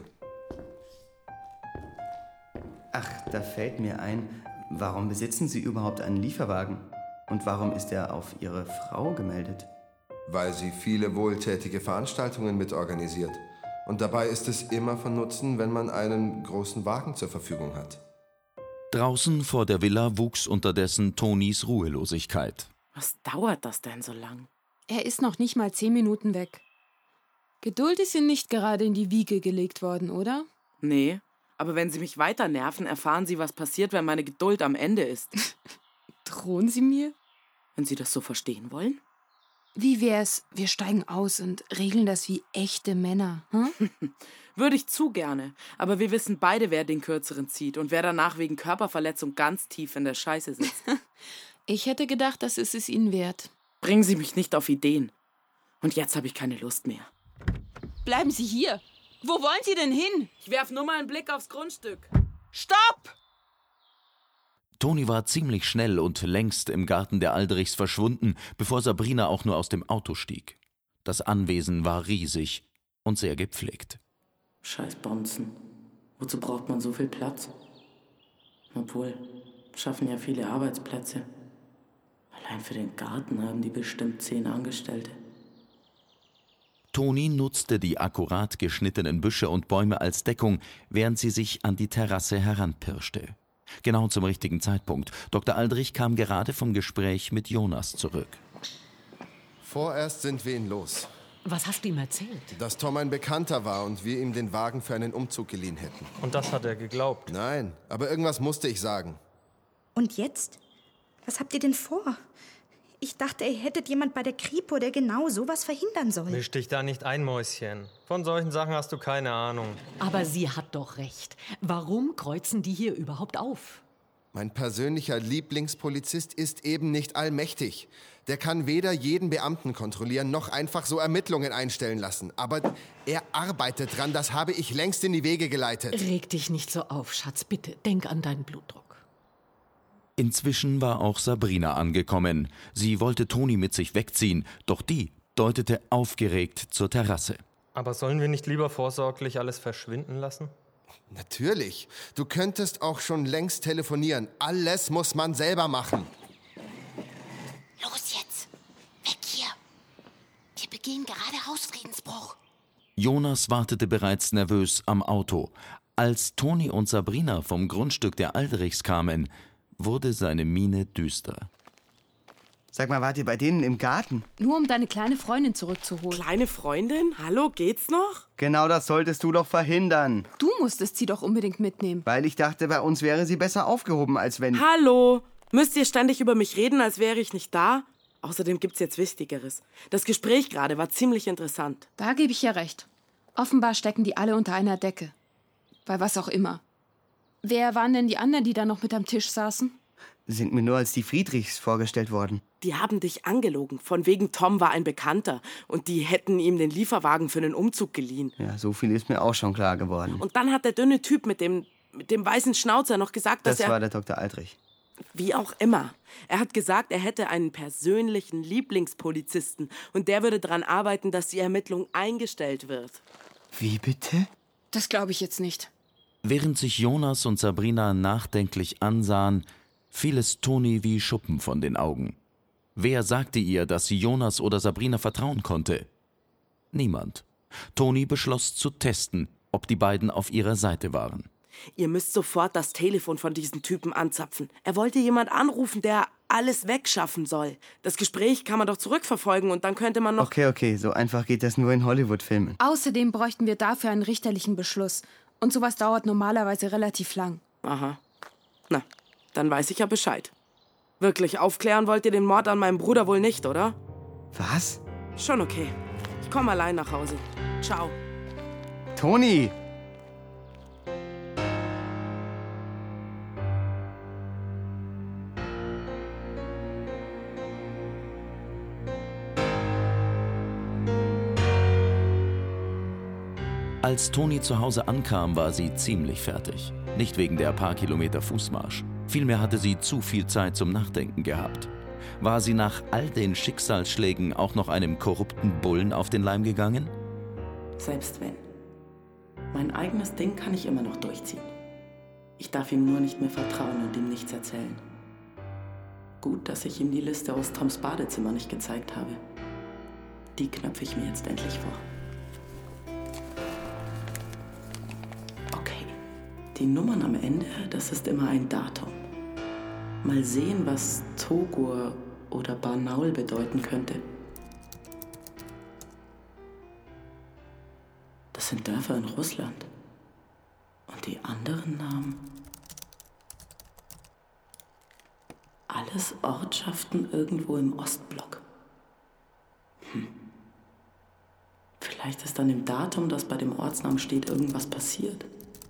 Ach, da fällt mir ein, warum besitzen Sie überhaupt einen Lieferwagen? Und warum ist er auf Ihre Frau gemeldet? Weil sie viele wohltätige Veranstaltungen mitorganisiert. Und dabei ist es immer von Nutzen, wenn man einen großen Wagen zur Verfügung hat. Draußen vor der Villa wuchs unterdessen Tonis Ruhelosigkeit. Was dauert das denn so lang? Er ist noch nicht mal zehn Minuten weg. Geduld ist ihm nicht gerade in die Wiege gelegt worden, oder? Nee, aber wenn Sie mich weiter nerven, erfahren Sie, was passiert, wenn meine Geduld am Ende ist. Drohen Sie mir? Wenn Sie das so verstehen wollen? Wie wär's, wir steigen aus und regeln das wie echte Männer, hm? Würde ich zu gerne. Aber wir wissen beide, wer den Kürzeren zieht und wer danach wegen Körperverletzung ganz tief in der Scheiße sitzt. Ich hätte gedacht, das ist es Ihnen wert. Bringen Sie mich nicht auf Ideen. Und jetzt habe ich keine Lust mehr. Bleiben Sie hier. Wo wollen Sie denn hin? Ich werf nur mal einen Blick aufs Grundstück. Stopp! Toni war ziemlich schnell und längst im Garten der Aldrichs verschwunden, bevor Sabrina auch nur aus dem Auto stieg. Das Anwesen war riesig und sehr gepflegt. Scheiß Bonzen. Wozu braucht man so viel Platz? Obwohl, schaffen ja viele Arbeitsplätze. Allein für den Garten haben die bestimmt zehn Angestellte. Toni nutzte die akkurat geschnittenen Büsche und Bäume als Deckung, während sie sich an die Terrasse heranpirschte. Genau zum richtigen Zeitpunkt. Doktor Aldrich kam gerade vom Gespräch mit Jonas zurück. Vorerst sind wir ihn los. Was hast du ihm erzählt? Dass Tom ein Bekannter war und wir ihm den Wagen für einen Umzug geliehen hätten. Und das hat er geglaubt? Nein, aber irgendwas musste ich sagen. Und jetzt? Was habt ihr denn vor? Ich dachte, ihr hättet jemand bei der Kripo, der genau sowas verhindern soll. Misch dich da nicht ein, Mäuschen. Von solchen Sachen hast du keine Ahnung. Aber sie hat doch recht. Warum kreuzen die hier überhaupt auf? Mein persönlicher Lieblingspolizist ist eben nicht allmächtig. Der kann weder jeden Beamten kontrollieren, noch einfach so Ermittlungen einstellen lassen. Aber er arbeitet dran, das habe ich längst in die Wege geleitet. Reg dich nicht so auf, Schatz, bitte. Denk an deinen Blutdruck. Inzwischen war auch Sabrina angekommen. Sie wollte Toni mit sich wegziehen, doch die deutete aufgeregt zur Terrasse. Aber sollen wir nicht lieber vorsorglich alles verschwinden lassen? Natürlich. Du könntest auch schon längst telefonieren. Alles muss man selber machen. Los jetzt! Weg hier! Wir begehen gerade Hausfriedensbruch. Jonas wartete bereits nervös am Auto. Als Toni und Sabrina vom Grundstück der Aldrichs kamen, wurde seine Miene düster. Sag mal, wart ihr bei denen im Garten? Nur um deine kleine Freundin zurückzuholen. Kleine Freundin? Hallo, geht's noch? Genau das solltest du doch verhindern. Du musstest sie doch unbedingt mitnehmen. Weil ich dachte, bei uns wäre sie besser aufgehoben, als wenn... Hallo! Müsst ihr ständig über mich reden, als wäre ich nicht da? Außerdem gibt's jetzt Wichtigeres. Das Gespräch gerade war ziemlich interessant. Da gebe ich ja recht. Offenbar stecken die alle unter einer Decke. Bei was auch immer. Wer waren denn die anderen, die da noch mit am Tisch saßen? Sind mir nur als die Friedrichs vorgestellt worden. Die haben dich angelogen. Von wegen Tom war ein Bekannter. Und die hätten ihm den Lieferwagen für einen Umzug geliehen. Ja, so viel ist mir auch schon klar geworden. Und dann hat der dünne Typ mit dem, mit dem weißen Schnauzer noch gesagt, dass das er... Das war der Doktor Aldrich. Wie auch immer. Er hat gesagt, er hätte einen persönlichen Lieblingspolizisten und der würde daran arbeiten, dass die Ermittlung eingestellt wird. Wie bitte? Das glaube ich jetzt nicht. Während sich Jonas und Sabrina nachdenklich ansahen, fiel es Toni wie Schuppen von den Augen. Wer sagte ihr, dass sie Jonas oder Sabrina vertrauen konnte? Niemand. Toni beschloss zu testen, ob die beiden auf ihrer Seite waren. Ihr müsst sofort das Telefon von diesem Typen anzapfen. Er wollte jemand anrufen, der alles wegschaffen soll. Das Gespräch kann man doch zurückverfolgen und dann könnte man noch... Okay, okay, so einfach geht das nur in Hollywood-Filmen. Außerdem bräuchten wir dafür einen richterlichen Beschluss. Und sowas dauert normalerweise relativ lang. Aha. Na, dann weiß ich ja Bescheid. Wirklich, aufklären wollt ihr den Mord an meinem Bruder wohl nicht, oder? Was? Schon okay. Ich komme allein nach Hause. Ciao. Toni! Als Toni zu Hause ankam, war sie ziemlich fertig. Nicht wegen der paar Kilometer Fußmarsch. Vielmehr hatte sie zu viel Zeit zum Nachdenken gehabt. War sie nach all den Schicksalsschlägen auch noch einem korrupten Bullen auf den Leim gegangen? Selbst wenn. Mein eigenes Ding kann ich immer noch durchziehen. Ich darf ihm nur nicht mehr vertrauen und ihm nichts erzählen. Gut, dass ich ihm die Liste aus Toms Badezimmer nicht gezeigt habe. Die knöpfe ich mir jetzt endlich vor. Die Nummern am Ende, das ist immer ein Datum. Mal sehen, was Togur oder Barnaul bedeuten könnte. Das sind Dörfer in Russland. Und die anderen Namen? Alles Ortschaften irgendwo im Ostblock. Hm. Vielleicht ist an dem Datum, das bei dem Ortsnamen steht, irgendwas passiert.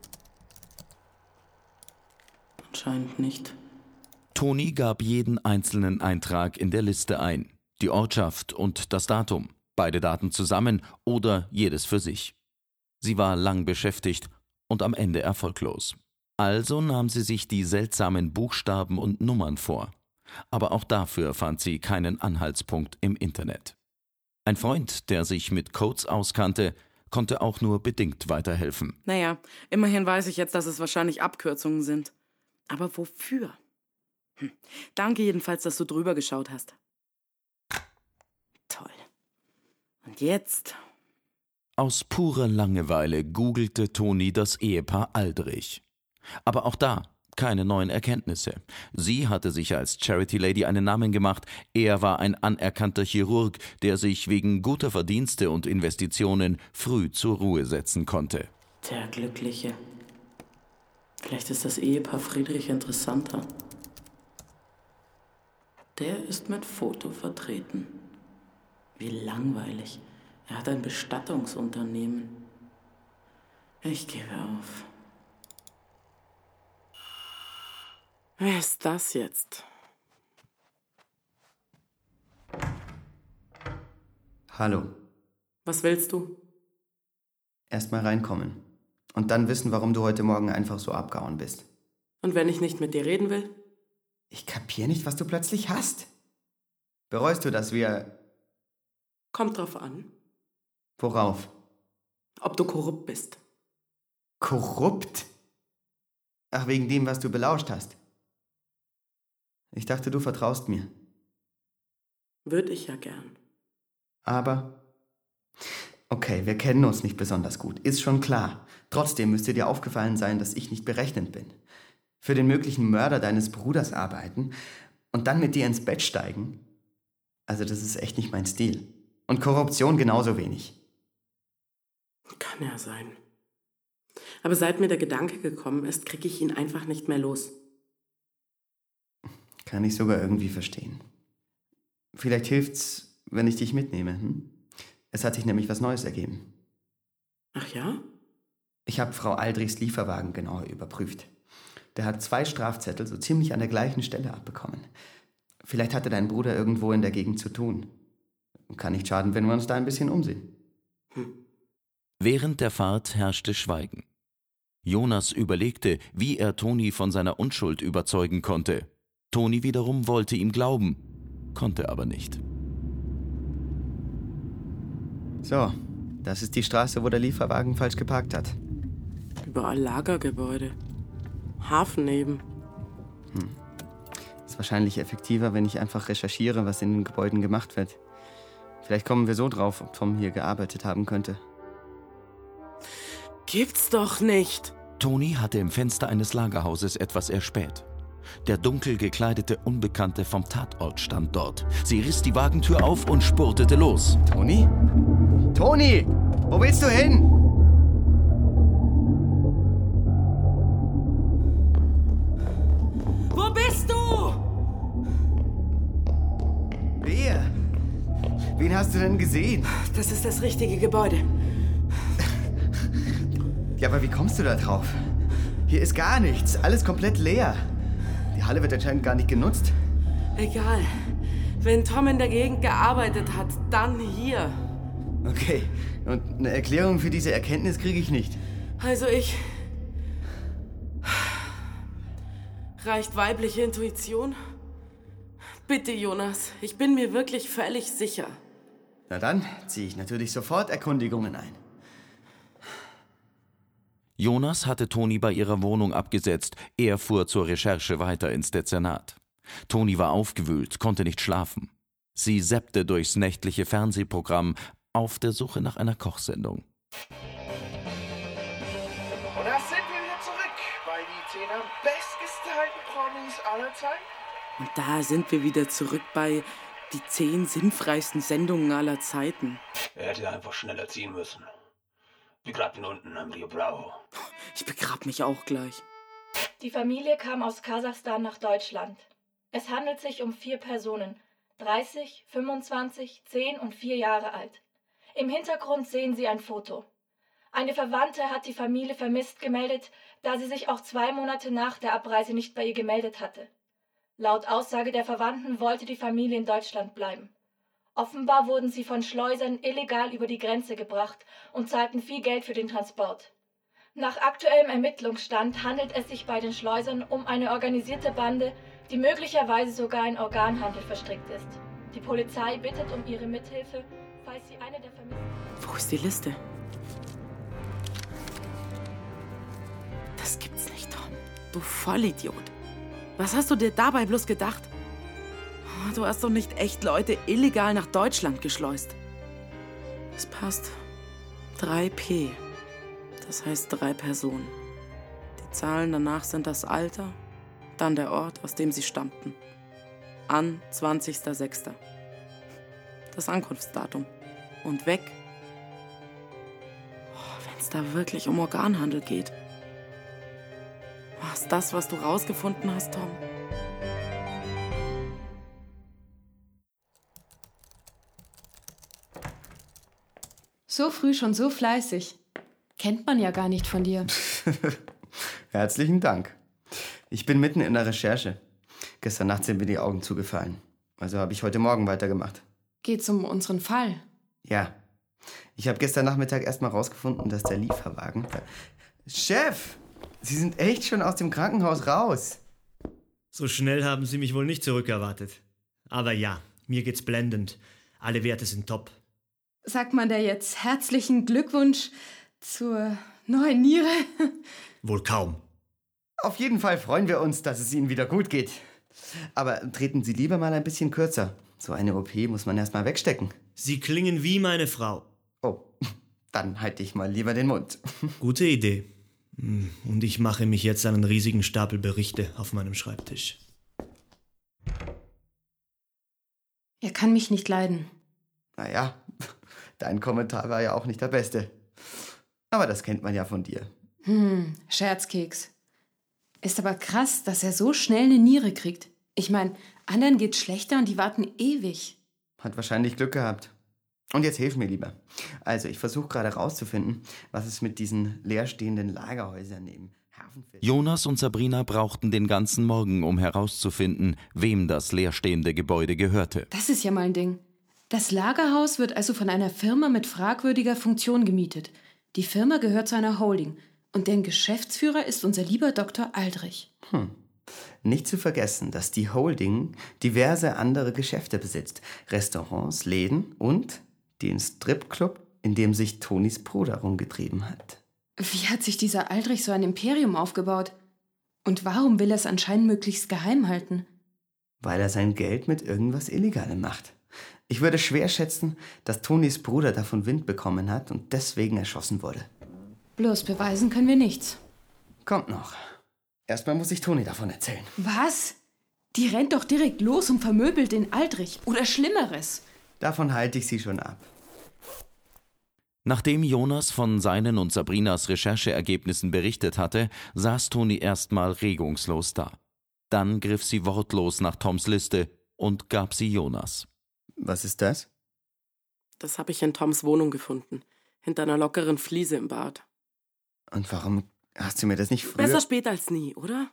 Anscheinend nicht. Toni gab jeden einzelnen Eintrag in der Liste ein. Die Ortschaft und das Datum. Beide Daten zusammen oder jedes für sich. Sie war lang beschäftigt und am Ende erfolglos. Also nahm sie sich die seltsamen Buchstaben und Nummern vor. Aber auch dafür fand sie keinen Anhaltspunkt im Internet. Ein Freund, der sich mit Codes auskannte, konnte auch nur bedingt weiterhelfen. Naja, immerhin weiß ich jetzt, dass es wahrscheinlich Abkürzungen sind. Aber wofür? Hm. Danke jedenfalls, dass du drüber geschaut hast. Toll. Und jetzt? Aus purer Langeweile googelte Toni das Ehepaar Aldrich. Aber auch da keine neuen Erkenntnisse. Sie hatte sich als Charity Lady einen Namen gemacht. Er war ein anerkannter Chirurg, der sich wegen guter Verdienste und Investitionen früh zur Ruhe setzen konnte. Der Glückliche. Vielleicht ist das Ehepaar Friedrich interessanter. Der ist mit Foto vertreten. Wie langweilig. Er hat ein Bestattungsunternehmen. Ich gebe auf. Wer ist das jetzt? Hallo. Was willst du? Erst mal reinkommen. Und dann wissen, warum du heute Morgen einfach so abgehauen bist. Und wenn ich nicht mit dir reden will? Ich kapier nicht, was du plötzlich hast. Bereust du, dass wir... Kommt drauf an. Worauf? Ob du korrupt bist. Korrupt? Ach, wegen dem, was du belauscht hast. Ich dachte, du vertraust mir. Würde ich ja gern. Aber... Okay, wir kennen uns nicht besonders gut, ist schon klar. Trotzdem müsste dir aufgefallen sein, dass ich nicht berechnend bin. Für den möglichen Mörder deines Bruders arbeiten und dann mit dir ins Bett steigen? Also das ist echt nicht mein Stil. Und Korruption genauso wenig. Kann ja sein. Aber seit mir der Gedanke gekommen ist, kriege ich ihn einfach nicht mehr los. Kann ich sogar irgendwie verstehen. Vielleicht hilft's, wenn ich dich mitnehme, hm? Es hat sich nämlich was Neues ergeben. Ach ja? Ich habe Frau Aldrichs Lieferwagen genauer überprüft. Der hat zwei Strafzettel so ziemlich an der gleichen Stelle abbekommen. Vielleicht hatte dein Bruder irgendwo in der Gegend zu tun. Kann nicht schaden, wenn wir uns da ein bisschen umsehen. Hm. Während der Fahrt herrschte Schweigen. Jonas überlegte, wie er Toni von seiner Unschuld überzeugen konnte. Toni wiederum wollte ihm glauben, konnte aber nicht. So, das ist die Straße, wo der Lieferwagen falsch geparkt hat. Überall Lagergebäude. Hafen neben. Hm. Ist wahrscheinlich effektiver, wenn ich einfach recherchiere, was in den Gebäuden gemacht wird. Vielleicht kommen wir so drauf, ob Tom hier gearbeitet haben könnte. Gibt's doch nicht! Toni hatte im Fenster eines Lagerhauses etwas erspäht. Der dunkel gekleidete Unbekannte vom Tatort stand dort. Sie riss die Wagentür auf und spurtete los. Toni? Toni! Wo willst du hin? Wo bist du? Wer? Wen hast du denn gesehen? Das ist das richtige Gebäude. Ja, aber wie kommst du da drauf? Hier ist gar nichts, alles komplett leer. Die Halle wird anscheinend gar nicht genutzt. Egal. Wenn Tom in der Gegend gearbeitet hat, dann hier. Okay, und eine Erklärung für diese Erkenntnis kriege ich nicht. Also ich... Reicht weibliche Intuition? Bitte, Jonas, ich bin mir wirklich völlig sicher. Na dann ziehe ich natürlich sofort Erkundigungen ein. Jonas hatte Toni bei ihrer Wohnung abgesetzt. Er fuhr zur Recherche weiter ins Dezernat. Toni war aufgewühlt, konnte nicht schlafen. Sie seppte durchs nächtliche Fernsehprogramm auf der Suche nach einer Kochsendung. Und da sind wir wieder zurück bei die zehn am bestgestylten Promis aller Zeiten. Und da sind wir wieder zurück bei die zehn sinnfreisten Sendungen aller Zeiten. Er hätte einfach schneller ziehen müssen. Wir grabten unten am Rio Bravo. Ich begrab mich auch gleich. Die Familie kam aus Kasachstan nach Deutschland. Es handelt sich um vier Personen, dreißig, fünfundzwanzig, zehn und vier Jahre alt. Im Hintergrund sehen Sie ein Foto. Eine Verwandte hat die Familie vermisst gemeldet, da sie sich auch zwei Monate nach der Abreise nicht bei ihr gemeldet hatte. Laut Aussage der Verwandten wollte die Familie in Deutschland bleiben. Offenbar wurden sie von Schleusern illegal über die Grenze gebracht und zahlten viel Geld für den Transport. Nach aktuellem Ermittlungsstand handelt es sich bei den Schleusern um eine organisierte Bande, die möglicherweise sogar in Organhandel verstrickt ist. Die Polizei bittet um ihre Mithilfe, falls sie eine der Vermissten... Wo ist die Liste? Das gibt's nicht, Tom. Du Vollidiot. Was hast du dir dabei bloß gedacht? Du hast doch nicht echt Leute illegal nach Deutschland geschleust. Es passt. drei P. Das heißt drei Personen. Die Zahlen danach sind das Alter, dann der Ort, aus dem sie stammten. An zwanzigster sechster Das Ankunftsdatum. Und weg. Oh, wenn es da wirklich um Organhandel geht. War es das, was du rausgefunden hast, Tom? So früh schon so fleißig. Kennt man ja gar nicht von dir. Herzlichen Dank. Ich bin mitten in der Recherche. Gestern Nacht sind mir die Augen zugefallen. Also habe ich heute Morgen weitergemacht. Geht's um unseren Fall? Ja. Ich habe gestern Nachmittag erst mal rausgefunden, dass der Lieferwagen... Chef! Sie sind echt schon aus dem Krankenhaus raus. So schnell haben Sie mich wohl nicht zurückerwartet. Aber ja, mir geht's blendend. Alle Werte sind top. Sagt man da jetzt herzlichen Glückwunsch zur neuen Niere? Wohl kaum. Auf jeden Fall freuen wir uns, dass es Ihnen wieder gut geht. Aber treten Sie lieber mal ein bisschen kürzer. So eine O P muss man erst mal wegstecken. Sie klingen wie meine Frau. Oh, dann halte ich mal lieber den Mund. Gute Idee. Und ich mache mich jetzt einen riesigen Stapel Berichte auf meinem Schreibtisch. Er kann mich nicht leiden. Naja, dein Kommentar war ja auch nicht der beste. Aber das kennt man ja von dir. Hm, Scherzkeks. Ist aber krass, dass er so schnell eine Niere kriegt. Ich meine, anderen geht's schlechter und die warten ewig. Hat wahrscheinlich Glück gehabt. Und jetzt hilf mir lieber. Also, ich versuche gerade rauszufinden, was es mit diesen leerstehenden Lagerhäusern im Hafenviertel... Jonas und Sabrina brauchten den ganzen Morgen, um herauszufinden, wem das leerstehende Gebäude gehörte. Das ist ja mal ein Ding. Das Lagerhaus wird also von einer Firma mit fragwürdiger Funktion gemietet. Die Firma gehört zu einer Holding. Und deren Geschäftsführer ist unser lieber Doktor Aldrich. Hm. Nicht zu vergessen, dass die Holding diverse andere Geschäfte besitzt. Restaurants, Läden und den Stripclub, in dem sich Tonys Bruder rumgetrieben hat. Wie hat sich dieser Aldrich so ein Imperium aufgebaut? Und warum will er es anscheinend möglichst geheim halten? Weil er sein Geld mit irgendwas Illegalem macht. Ich würde schwer schätzen, dass Tonys Bruder davon Wind bekommen hat und deswegen erschossen wurde. Bloß beweisen können wir nichts. Kommt noch. Erstmal muss ich Toni davon erzählen. Was? Die rennt doch direkt los und vermöbelt den Aldrich. Oder Schlimmeres. Davon halte ich sie schon ab. Nachdem Jonas von seinen und Sabrinas Rechercheergebnissen berichtet hatte, saß Toni erstmal regungslos da. Dann griff sie wortlos nach Toms Liste und gab sie Jonas. Was ist das? Das habe ich in Toms Wohnung gefunden. Hinter einer lockeren Fliese im Bad. Und warum hast du mir das nicht früher... Besser spät als nie, oder?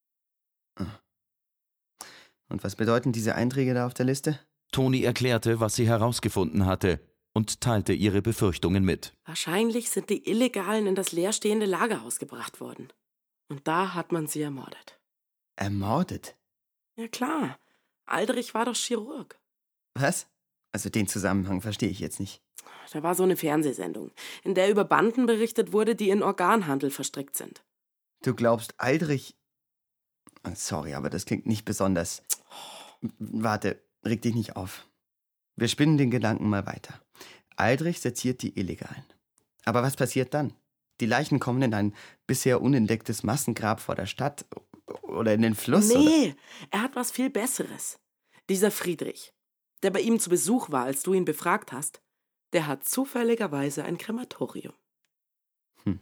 Und was bedeuten diese Einträge da auf der Liste? Toni erklärte, was sie herausgefunden hatte und teilte ihre Befürchtungen mit. Wahrscheinlich sind die Illegalen in das leerstehende Lagerhaus gebracht worden. Und da hat man sie ermordet. Ermordet? Ja klar. Aldrich war doch Chirurg. Was? Also den Zusammenhang verstehe ich jetzt nicht. Da war so eine Fernsehsendung, in der über Banden berichtet wurde, die in Organhandel verstrickt sind. Du glaubst, Aldrich... Sorry, aber das klingt nicht besonders... Warte, reg dich nicht auf. Wir spinnen den Gedanken mal weiter. Aldrich seziert die Illegalen. Aber was passiert dann? Die Leichen kommen in ein bisher unentdecktes Massengrab vor der Stadt oder in den Fluss? Nee, oder? Er hat was viel Besseres. Dieser Friedrich, der bei ihm zu Besuch war, als du ihn befragt hast, der hat zufälligerweise ein Krematorium. Hm.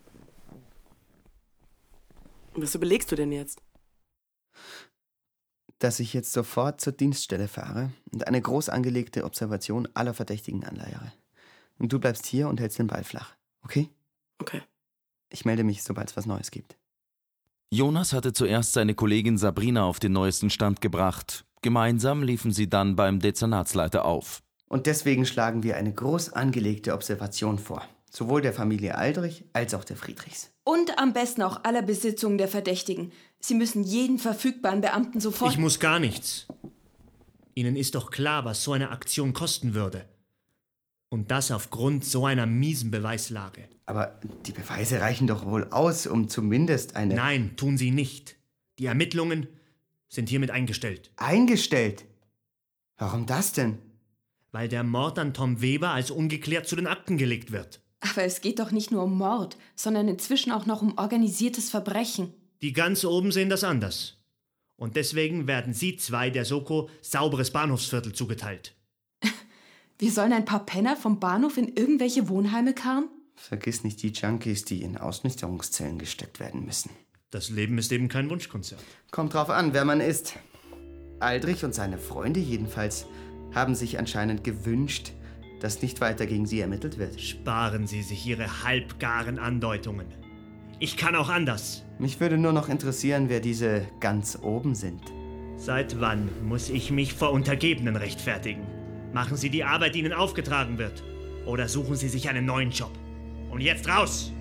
Was überlegst du denn jetzt? Dass ich jetzt sofort zur Dienststelle fahre und eine groß angelegte Observation aller Verdächtigen anleiere. Und du bleibst hier und hältst den Ball flach, okay? Okay. Ich melde mich, sobald es was Neues gibt. Jonas hatte zuerst seine Kollegin Sabrina auf den neuesten Stand gebracht. Gemeinsam liefen sie dann beim Dezernatsleiter auf. Und deswegen schlagen wir eine groß angelegte Observation vor. Sowohl der Familie Aldrich als auch der Friedrichs. Und am besten auch aller Besitzungen der Verdächtigen. Sie müssen jeden verfügbaren Beamten sofort... Ich muss gar nichts. Ihnen ist doch klar, was so eine Aktion kosten würde. Und das aufgrund so einer miesen Beweislage. Aber die Beweise reichen doch wohl aus, um zumindest eine... Nein, tun sie nicht. Die Ermittlungen sind hiermit eingestellt. Eingestellt? Warum das denn? Weil der Mord an Tom Weber als ungeklärt zu den Akten gelegt wird. Aber es geht doch nicht nur um Mord, sondern inzwischen auch noch um organisiertes Verbrechen. Die ganz oben sehen das anders. Und deswegen werden Sie zwei der Soko sauberes Bahnhofsviertel zugeteilt. Wir sollen ein paar Penner vom Bahnhof in irgendwelche Wohnheime karren? Vergiss nicht die Junkies, die in Ausnüchterungszellen gesteckt werden müssen. Das Leben ist eben kein Wunschkonzert. Kommt drauf an, wer man ist. Aldrich und seine Freunde jedenfalls haben sich anscheinend gewünscht, dass nicht weiter gegen sie ermittelt wird. Sparen Sie sich Ihre halbgaren Andeutungen. Ich kann auch anders. Mich würde nur noch interessieren, wer diese ganz oben sind. Seit wann muss ich mich vor Untergebenen rechtfertigen? Machen Sie die Arbeit, die Ihnen aufgetragen wird. Oder suchen Sie sich einen neuen Job. Und jetzt raus!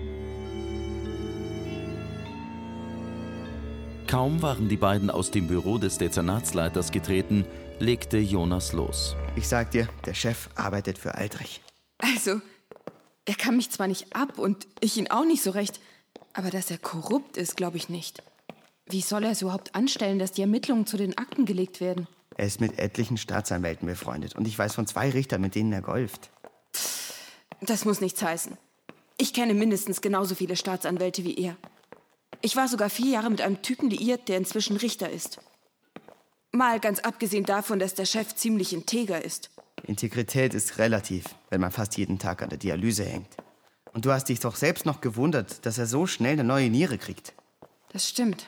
Kaum waren die beiden aus dem Büro des Dezernatsleiters getreten, legte Jonas los. Ich sag dir, der Chef arbeitet für Aldrich. Also, er kann mich zwar nicht ab und ich ihn auch nicht so recht, aber dass er korrupt ist, glaube ich nicht. Wie soll er es überhaupt anstellen, dass die Ermittlungen zu den Akten gelegt werden? Er ist mit etlichen Staatsanwälten befreundet und ich weiß von zwei Richtern, mit denen er golft. Das muss nichts heißen. Ich kenne mindestens genauso viele Staatsanwälte wie er. Ich war sogar vier Jahre mit einem Typen liiert, der inzwischen Richter ist. Mal ganz abgesehen davon, dass der Chef ziemlich integer ist. Integrität ist relativ, wenn man fast jeden Tag an der Dialyse hängt. Und du hast dich doch selbst noch gewundert, dass er so schnell eine neue Niere kriegt. Das stimmt.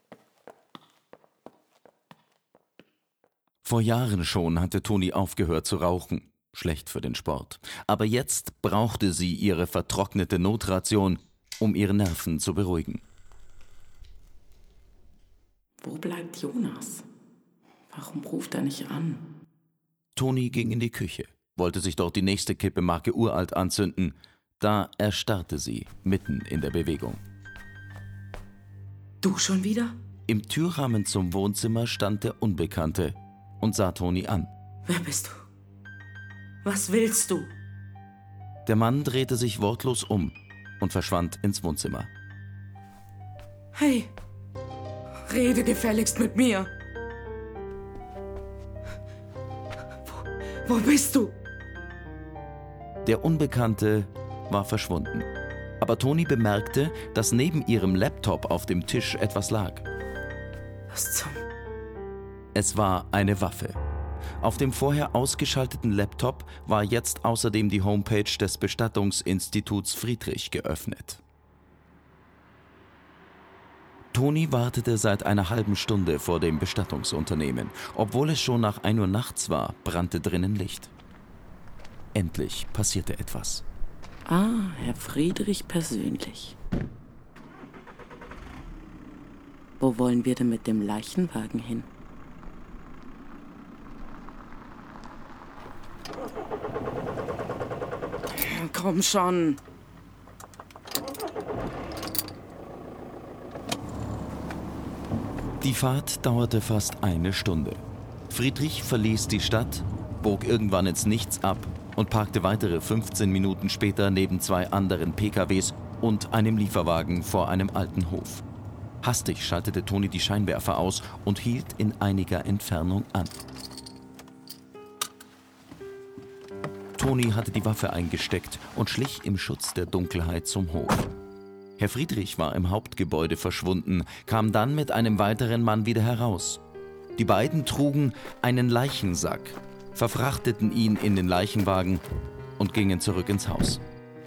Vor Jahren schon hatte Toni aufgehört zu rauchen. Schlecht für den Sport. Aber jetzt brauchte sie ihre vertrocknete Notration, um ihre Nerven zu beruhigen. Wo bleibt Jonas? Warum ruft er nicht an? Toni ging in die Küche, wollte sich dort die nächste Kippe Marke Uralt anzünden. Da erstarrte sie, mitten in der Bewegung. Du schon wieder? Im Türrahmen zum Wohnzimmer stand der Unbekannte und sah Toni an. Wer bist du? Was willst du? Der Mann drehte sich wortlos um und verschwand ins Wohnzimmer. Hey, rede gefälligst mit mir. Wo, wo bist du? Der Unbekannte war verschwunden. Aber Toni bemerkte, dass neben ihrem Laptop auf dem Tisch etwas lag. Was zum... Es war eine Waffe. Auf dem vorher ausgeschalteten Laptop war jetzt außerdem die Homepage des Bestattungsinstituts Friedrich geöffnet. Toni wartete seit einer halben Stunde vor dem Bestattungsunternehmen. Obwohl es schon nach ein Uhr nachts war, brannte drinnen Licht. Endlich passierte etwas. Ah, Herr Friedrich persönlich. Wo wollen wir denn mit dem Leichenwagen hin? Komm schon. Die Fahrt dauerte fast eine Stunde. Friedrich verließ die Stadt, bog irgendwann ins Nichts ab und parkte weitere fünfzehn Minuten später neben zwei anderen P K Ws und einem Lieferwagen vor einem alten Hof. Hastig schaltete Toni die Scheinwerfer aus und hielt in einiger Entfernung an. Toni hatte die Waffe eingesteckt und schlich im Schutz der Dunkelheit zum Hof. Herr Friedrich war im Hauptgebäude verschwunden, kam dann mit einem weiteren Mann wieder heraus. Die beiden trugen einen Leichensack, verfrachteten ihn in den Leichenwagen und gingen zurück ins Haus.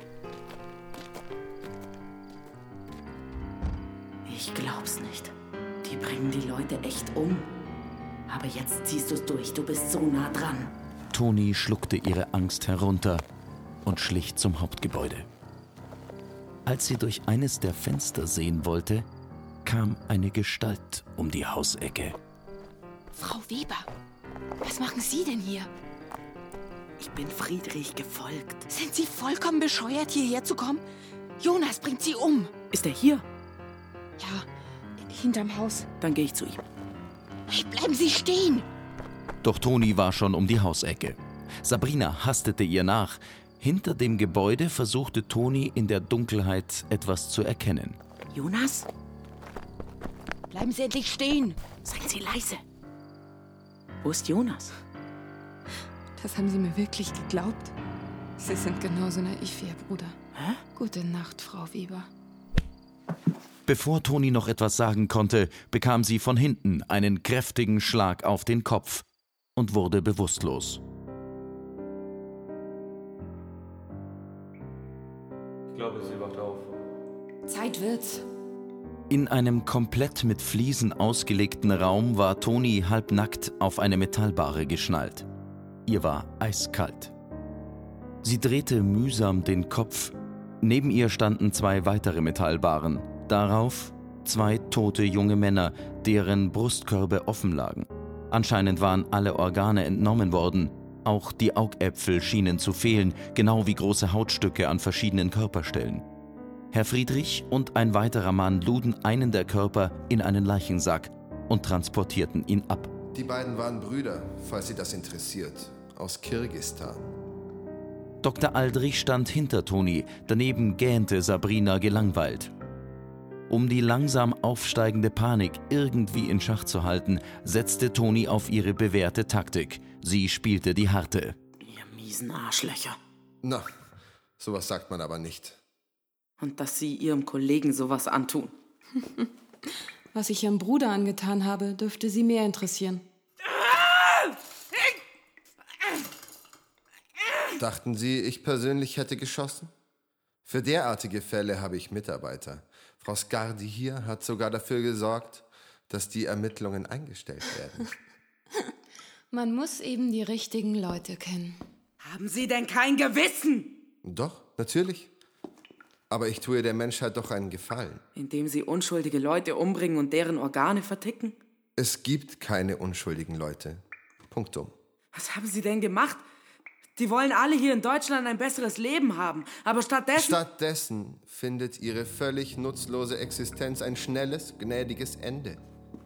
Ich glaub's nicht. Die bringen die Leute echt um. Aber jetzt ziehst du's durch, du bist so nah dran. Toni schluckte ihre Angst herunter und schlich zum Hauptgebäude. Als sie durch eines der Fenster sehen wollte, kam eine Gestalt um die Hausecke. Frau Weber, was machen Sie denn hier? Ich bin Friedrich gefolgt. Sind Sie vollkommen bescheuert, hierher zu kommen? Jonas bringt Sie um. Ist er hier? Ja, hinterm Haus. Dann gehe ich zu ihm. Hey, bleiben Sie stehen! Doch Toni war schon um die Hausecke. Sabrina hastete ihr nach. Hinter dem Gebäude versuchte Toni in der Dunkelheit etwas zu erkennen. Jonas? Bleiben Sie endlich stehen! Seien Sie leise. Wo ist Jonas? Das haben Sie mir wirklich geglaubt? Sie sind genauso naiv wie Ihr Bruder. Hä? Gute Nacht, Frau Weber. Bevor Toni noch etwas sagen konnte, bekam sie von hinten einen kräftigen Schlag auf den Kopf und wurde bewusstlos. Ich glaube, sie wacht auf. Zeit wird's. In einem komplett mit Fliesen ausgelegten Raum war Toni halbnackt auf eine Metallbarre geschnallt. Ihr war eiskalt. Sie drehte mühsam den Kopf. Neben ihr standen zwei weitere Metallbarren. Darauf zwei tote junge Männer, deren Brustkörbe offen lagen. Anscheinend waren alle Organe entnommen worden. Auch die Augäpfel schienen zu fehlen, genau wie große Hautstücke an verschiedenen Körperstellen. Herr Friedrich und ein weiterer Mann luden einen der Körper in einen Leichensack und transportierten ihn ab. Die beiden waren Brüder, falls Sie das interessiert, aus Kirgisistan. Doktor Aldrich stand hinter Toni, daneben gähnte Sabrina gelangweilt. Um die langsam aufsteigende Panik irgendwie in Schach zu halten, setzte Toni auf ihre bewährte Taktik. Sie spielte die Harte. Ihr miesen Arschlöcher. Na, sowas sagt man aber nicht. Und dass Sie Ihrem Kollegen sowas antun. Was ich Ihrem Bruder angetan habe, dürfte Sie mehr interessieren. Dachten Sie, ich persönlich hätte geschossen? Für derartige Fälle habe ich Mitarbeiter. Frau Scardi hier hat sogar dafür gesorgt, dass die Ermittlungen eingestellt werden. Man muss eben die richtigen Leute kennen. Haben Sie denn kein Gewissen? Doch, natürlich. Aber ich tue der Menschheit doch einen Gefallen. Indem Sie unschuldige Leute umbringen und deren Organe verticken? Es gibt keine unschuldigen Leute. Punktum. Was haben Sie denn gemacht? Die wollen alle hier in Deutschland ein besseres Leben haben, aber stattdessen... Stattdessen findet ihre völlig nutzlose Existenz ein schnelles, gnädiges Ende.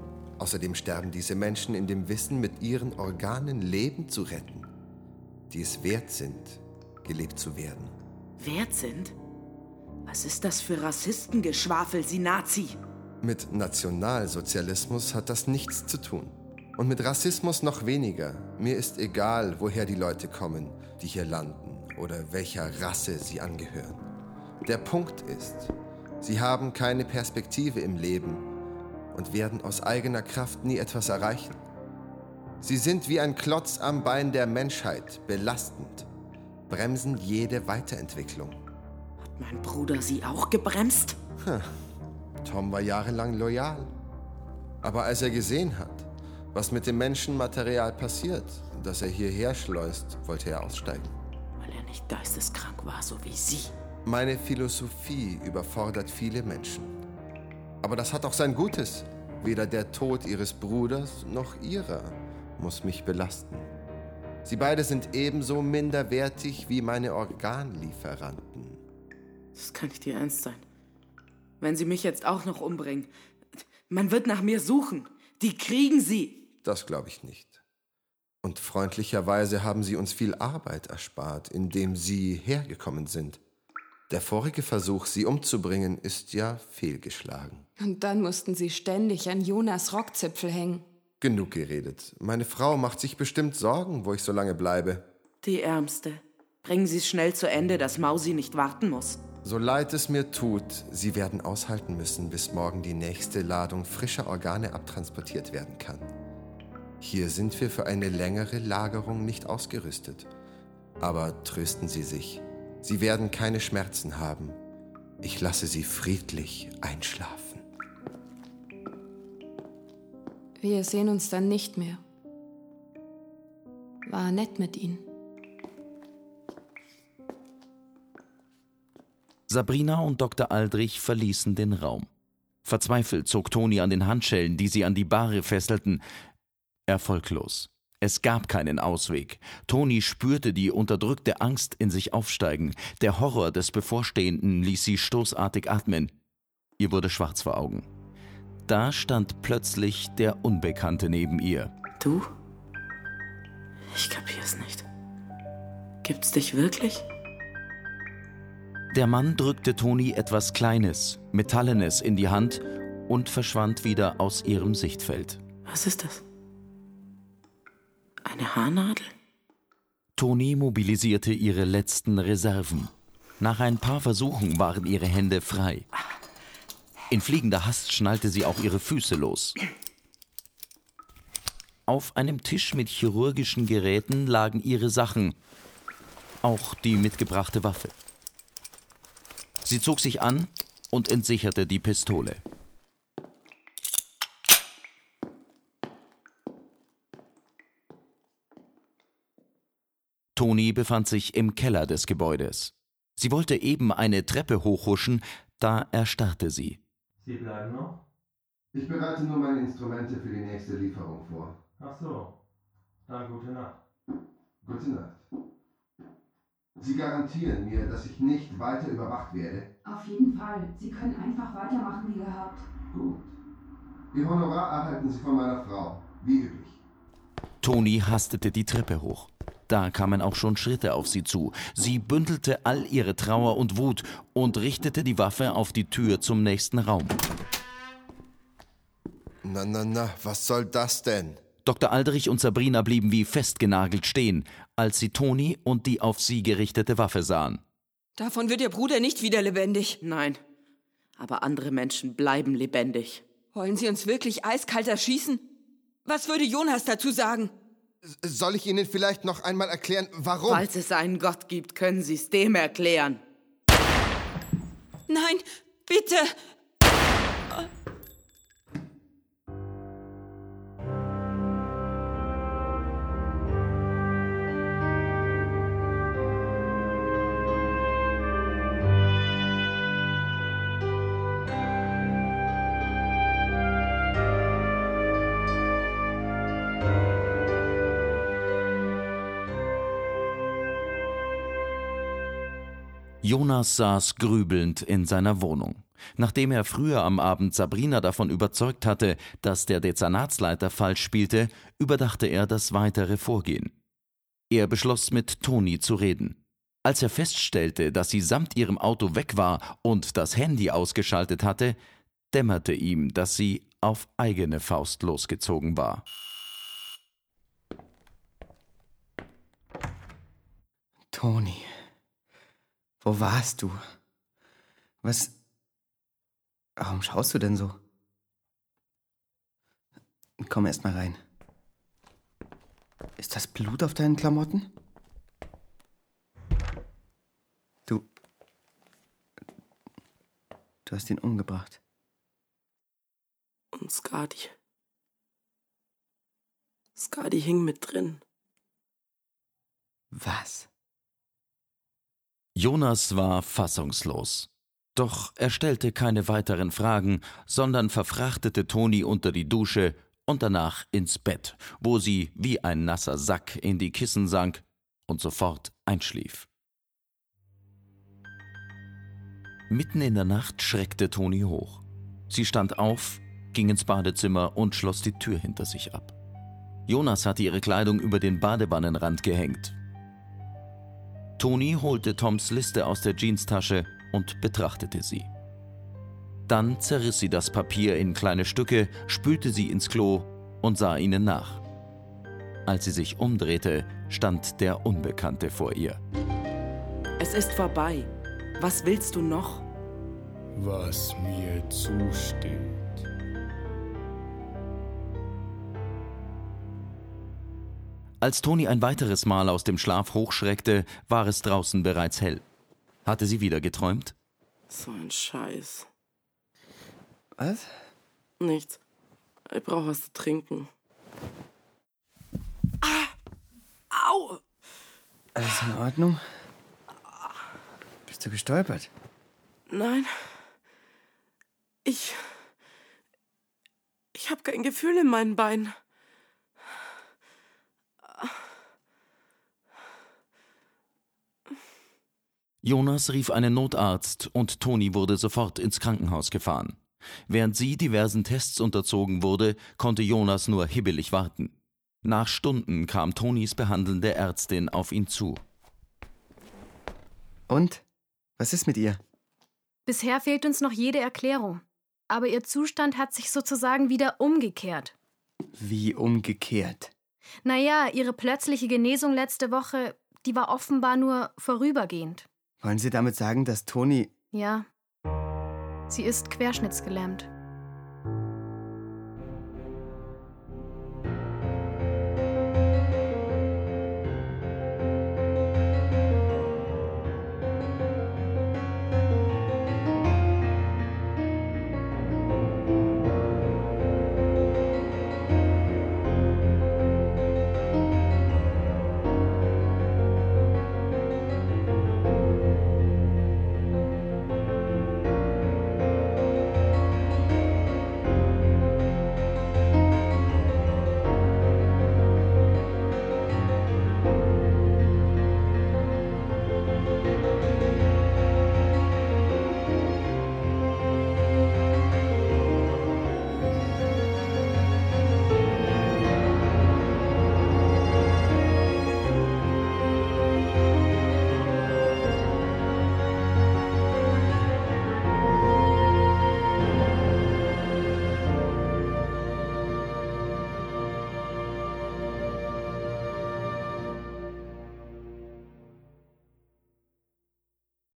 Außerdem sterben diese Menschen in dem Wissen, mit ihren Organen Leben zu retten, die es wert sind, gelebt zu werden. Wert sind? Was ist das für Rassistengeschwafel, Sie Nazi? Mit Nationalsozialismus hat das nichts zu tun. Und mit Rassismus noch weniger. Mir ist egal, woher die Leute kommen, die hier landen oder welcher Rasse sie angehören. Der Punkt ist, sie haben keine Perspektive im Leben und werden aus eigener Kraft nie etwas erreichen. Sie sind wie ein Klotz am Bein der Menschheit, belastend, bremsen jede Weiterentwicklung. Hat mein Bruder Sie auch gebremst? Hm. Tom war jahrelang loyal. Aber als er gesehen hat, was mit dem Menschenmaterial passiert, das er hierher schleust, wollte er aussteigen. Weil er nicht geisteskrank war, so wie Sie. Meine Philosophie überfordert viele Menschen. Aber das hat auch sein Gutes. Weder der Tod Ihres Bruders noch Ihrer muss mich belasten. Sie beide sind ebenso minderwertig wie meine Organlieferanten. Das kann nicht Ihr Ernst sein. Wenn Sie mich jetzt auch noch umbringen, man wird nach mir suchen. Die kriegen Sie. Das glaube ich nicht. Und freundlicherweise haben Sie uns viel Arbeit erspart, indem Sie hergekommen sind. Der vorige Versuch, Sie umzubringen, ist ja fehlgeschlagen. Und dann mussten Sie ständig an Jonas Rockzipfel hängen. Genug geredet. Meine Frau macht sich bestimmt Sorgen, wo ich so lange bleibe. Die Ärmste. Bringen Sie es schnell zu Ende, dass Mausi nicht warten muss. So leid es mir tut, Sie werden aushalten müssen, bis morgen die nächste Ladung frischer Organe abtransportiert werden kann. Hier sind wir für eine längere Lagerung nicht ausgerüstet. Aber trösten Sie sich, Sie werden keine Schmerzen haben. Ich lasse Sie friedlich einschlafen. Wir sehen uns dann nicht mehr. War nett mit Ihnen. Sabrina und Doktor Aldrich verließen den Raum. Verzweifelt zog Toni an den Handschellen, die sie an die Bahre fesselten. Erfolglos. Es gab keinen Ausweg. Toni spürte die unterdrückte Angst in sich aufsteigen. Der Horror des Bevorstehenden ließ sie stoßartig atmen. Ihr wurde schwarz vor Augen. Da stand plötzlich der Unbekannte neben ihr. Du? Ich kapier's nicht. Gibt's dich wirklich? Der Mann drückte Toni etwas Kleines, Metallenes in die Hand und verschwand wieder aus ihrem Sichtfeld. Was ist das? Eine Haarnadel? Toni mobilisierte ihre letzten Reserven. Nach ein paar Versuchen waren ihre Hände frei. In fliegender Hast schnallte sie auch ihre Füße los. Auf einem Tisch mit chirurgischen Geräten lagen ihre Sachen, auch die mitgebrachte Waffe. Sie zog sich an und entsicherte die Pistole. Toni befand sich im Keller des Gebäudes. Sie wollte eben eine Treppe hochhuschen, da erstarrte sie. Sie bleiben noch? Ich bereite nur meine Instrumente für die nächste Lieferung vor. Ach so. Dann gute Nacht. Gute Nacht. Sie garantieren mir, dass ich nicht weiter überwacht werde? Auf jeden Fall. Sie können einfach weitermachen wie gehabt. Gut. Ihr Honorar erhalten Sie von meiner Frau, wie üblich. Toni hastete die Treppe hoch. Da kamen auch schon Schritte auf sie zu. Sie bündelte all ihre Trauer und Wut und richtete die Waffe auf die Tür zum nächsten Raum. Na, na, na, was soll das denn? Doktor Aldrich und Sabrina blieben wie festgenagelt stehen, als sie Toni und die auf sie gerichtete Waffe sahen. Davon wird Ihr Bruder nicht wieder lebendig. Nein, aber andere Menschen bleiben lebendig. Wollen Sie uns wirklich eiskalt erschießen? Was würde Jonas dazu sagen? Soll ich Ihnen vielleicht noch einmal erklären, warum? Falls es einen Gott gibt, können Sie es dem erklären. Nein, bitte! Jonas saß grübelnd in seiner Wohnung. Nachdem er früher am Abend Sabrina davon überzeugt hatte, dass der Dezernatsleiter falsch spielte, überdachte er das weitere Vorgehen. Er beschloss, mit Toni zu reden. Als er feststellte, dass sie samt ihrem Auto weg war und das Handy ausgeschaltet hatte, dämmerte ihm, dass sie auf eigene Faust losgezogen war. Toni, wo warst du? Was... Warum schaust du denn so? Komm erst mal rein. Ist das Blut auf deinen Klamotten? Du... Du hast ihn umgebracht. Und Skadi. Skadi hing mit drin. Was? Jonas war fassungslos. Doch er stellte keine weiteren Fragen, sondern verfrachtete Toni unter die Dusche und danach ins Bett, wo sie wie ein nasser Sack in die Kissen sank und sofort einschlief. Mitten in der Nacht schreckte Toni hoch. Sie stand auf, ging ins Badezimmer und schloss die Tür hinter sich ab. Jonas hatte ihre Kleidung über den Badewannenrand gehängt. Toni holte Toms Liste aus der Jeanstasche und betrachtete sie. Dann zerriss sie das Papier in kleine Stücke, spülte sie ins Klo und sah ihnen nach. Als sie sich umdrehte, stand der Unbekannte vor ihr. Es ist vorbei. Was willst du noch? Was mir zusteht. Als Toni ein weiteres Mal aus dem Schlaf hochschreckte, war es draußen bereits hell. Hatte sie wieder geträumt? So ein Scheiß. Was? Nichts. Ich brauche was zu trinken. Ah! Au! Alles in Ordnung? Bist du gestolpert? Nein. Ich... Ich habe kein Gefühl in meinen Beinen. Jonas rief einen Notarzt und Toni wurde sofort ins Krankenhaus gefahren. Während sie diversen Tests unterzogen wurde, konnte Jonas nur hibbelig warten. Nach Stunden kam Tonis behandelnde Ärztin auf ihn zu. Und? Was ist mit ihr? Bisher fehlt uns noch jede Erklärung. Aber ihr Zustand hat sich sozusagen wieder umgekehrt. Wie umgekehrt? Naja, ihre plötzliche Genesung letzte Woche, die war offenbar nur vorübergehend. Wollen Sie damit sagen, dass Toni... Ja. Sie ist querschnittsgelähmt.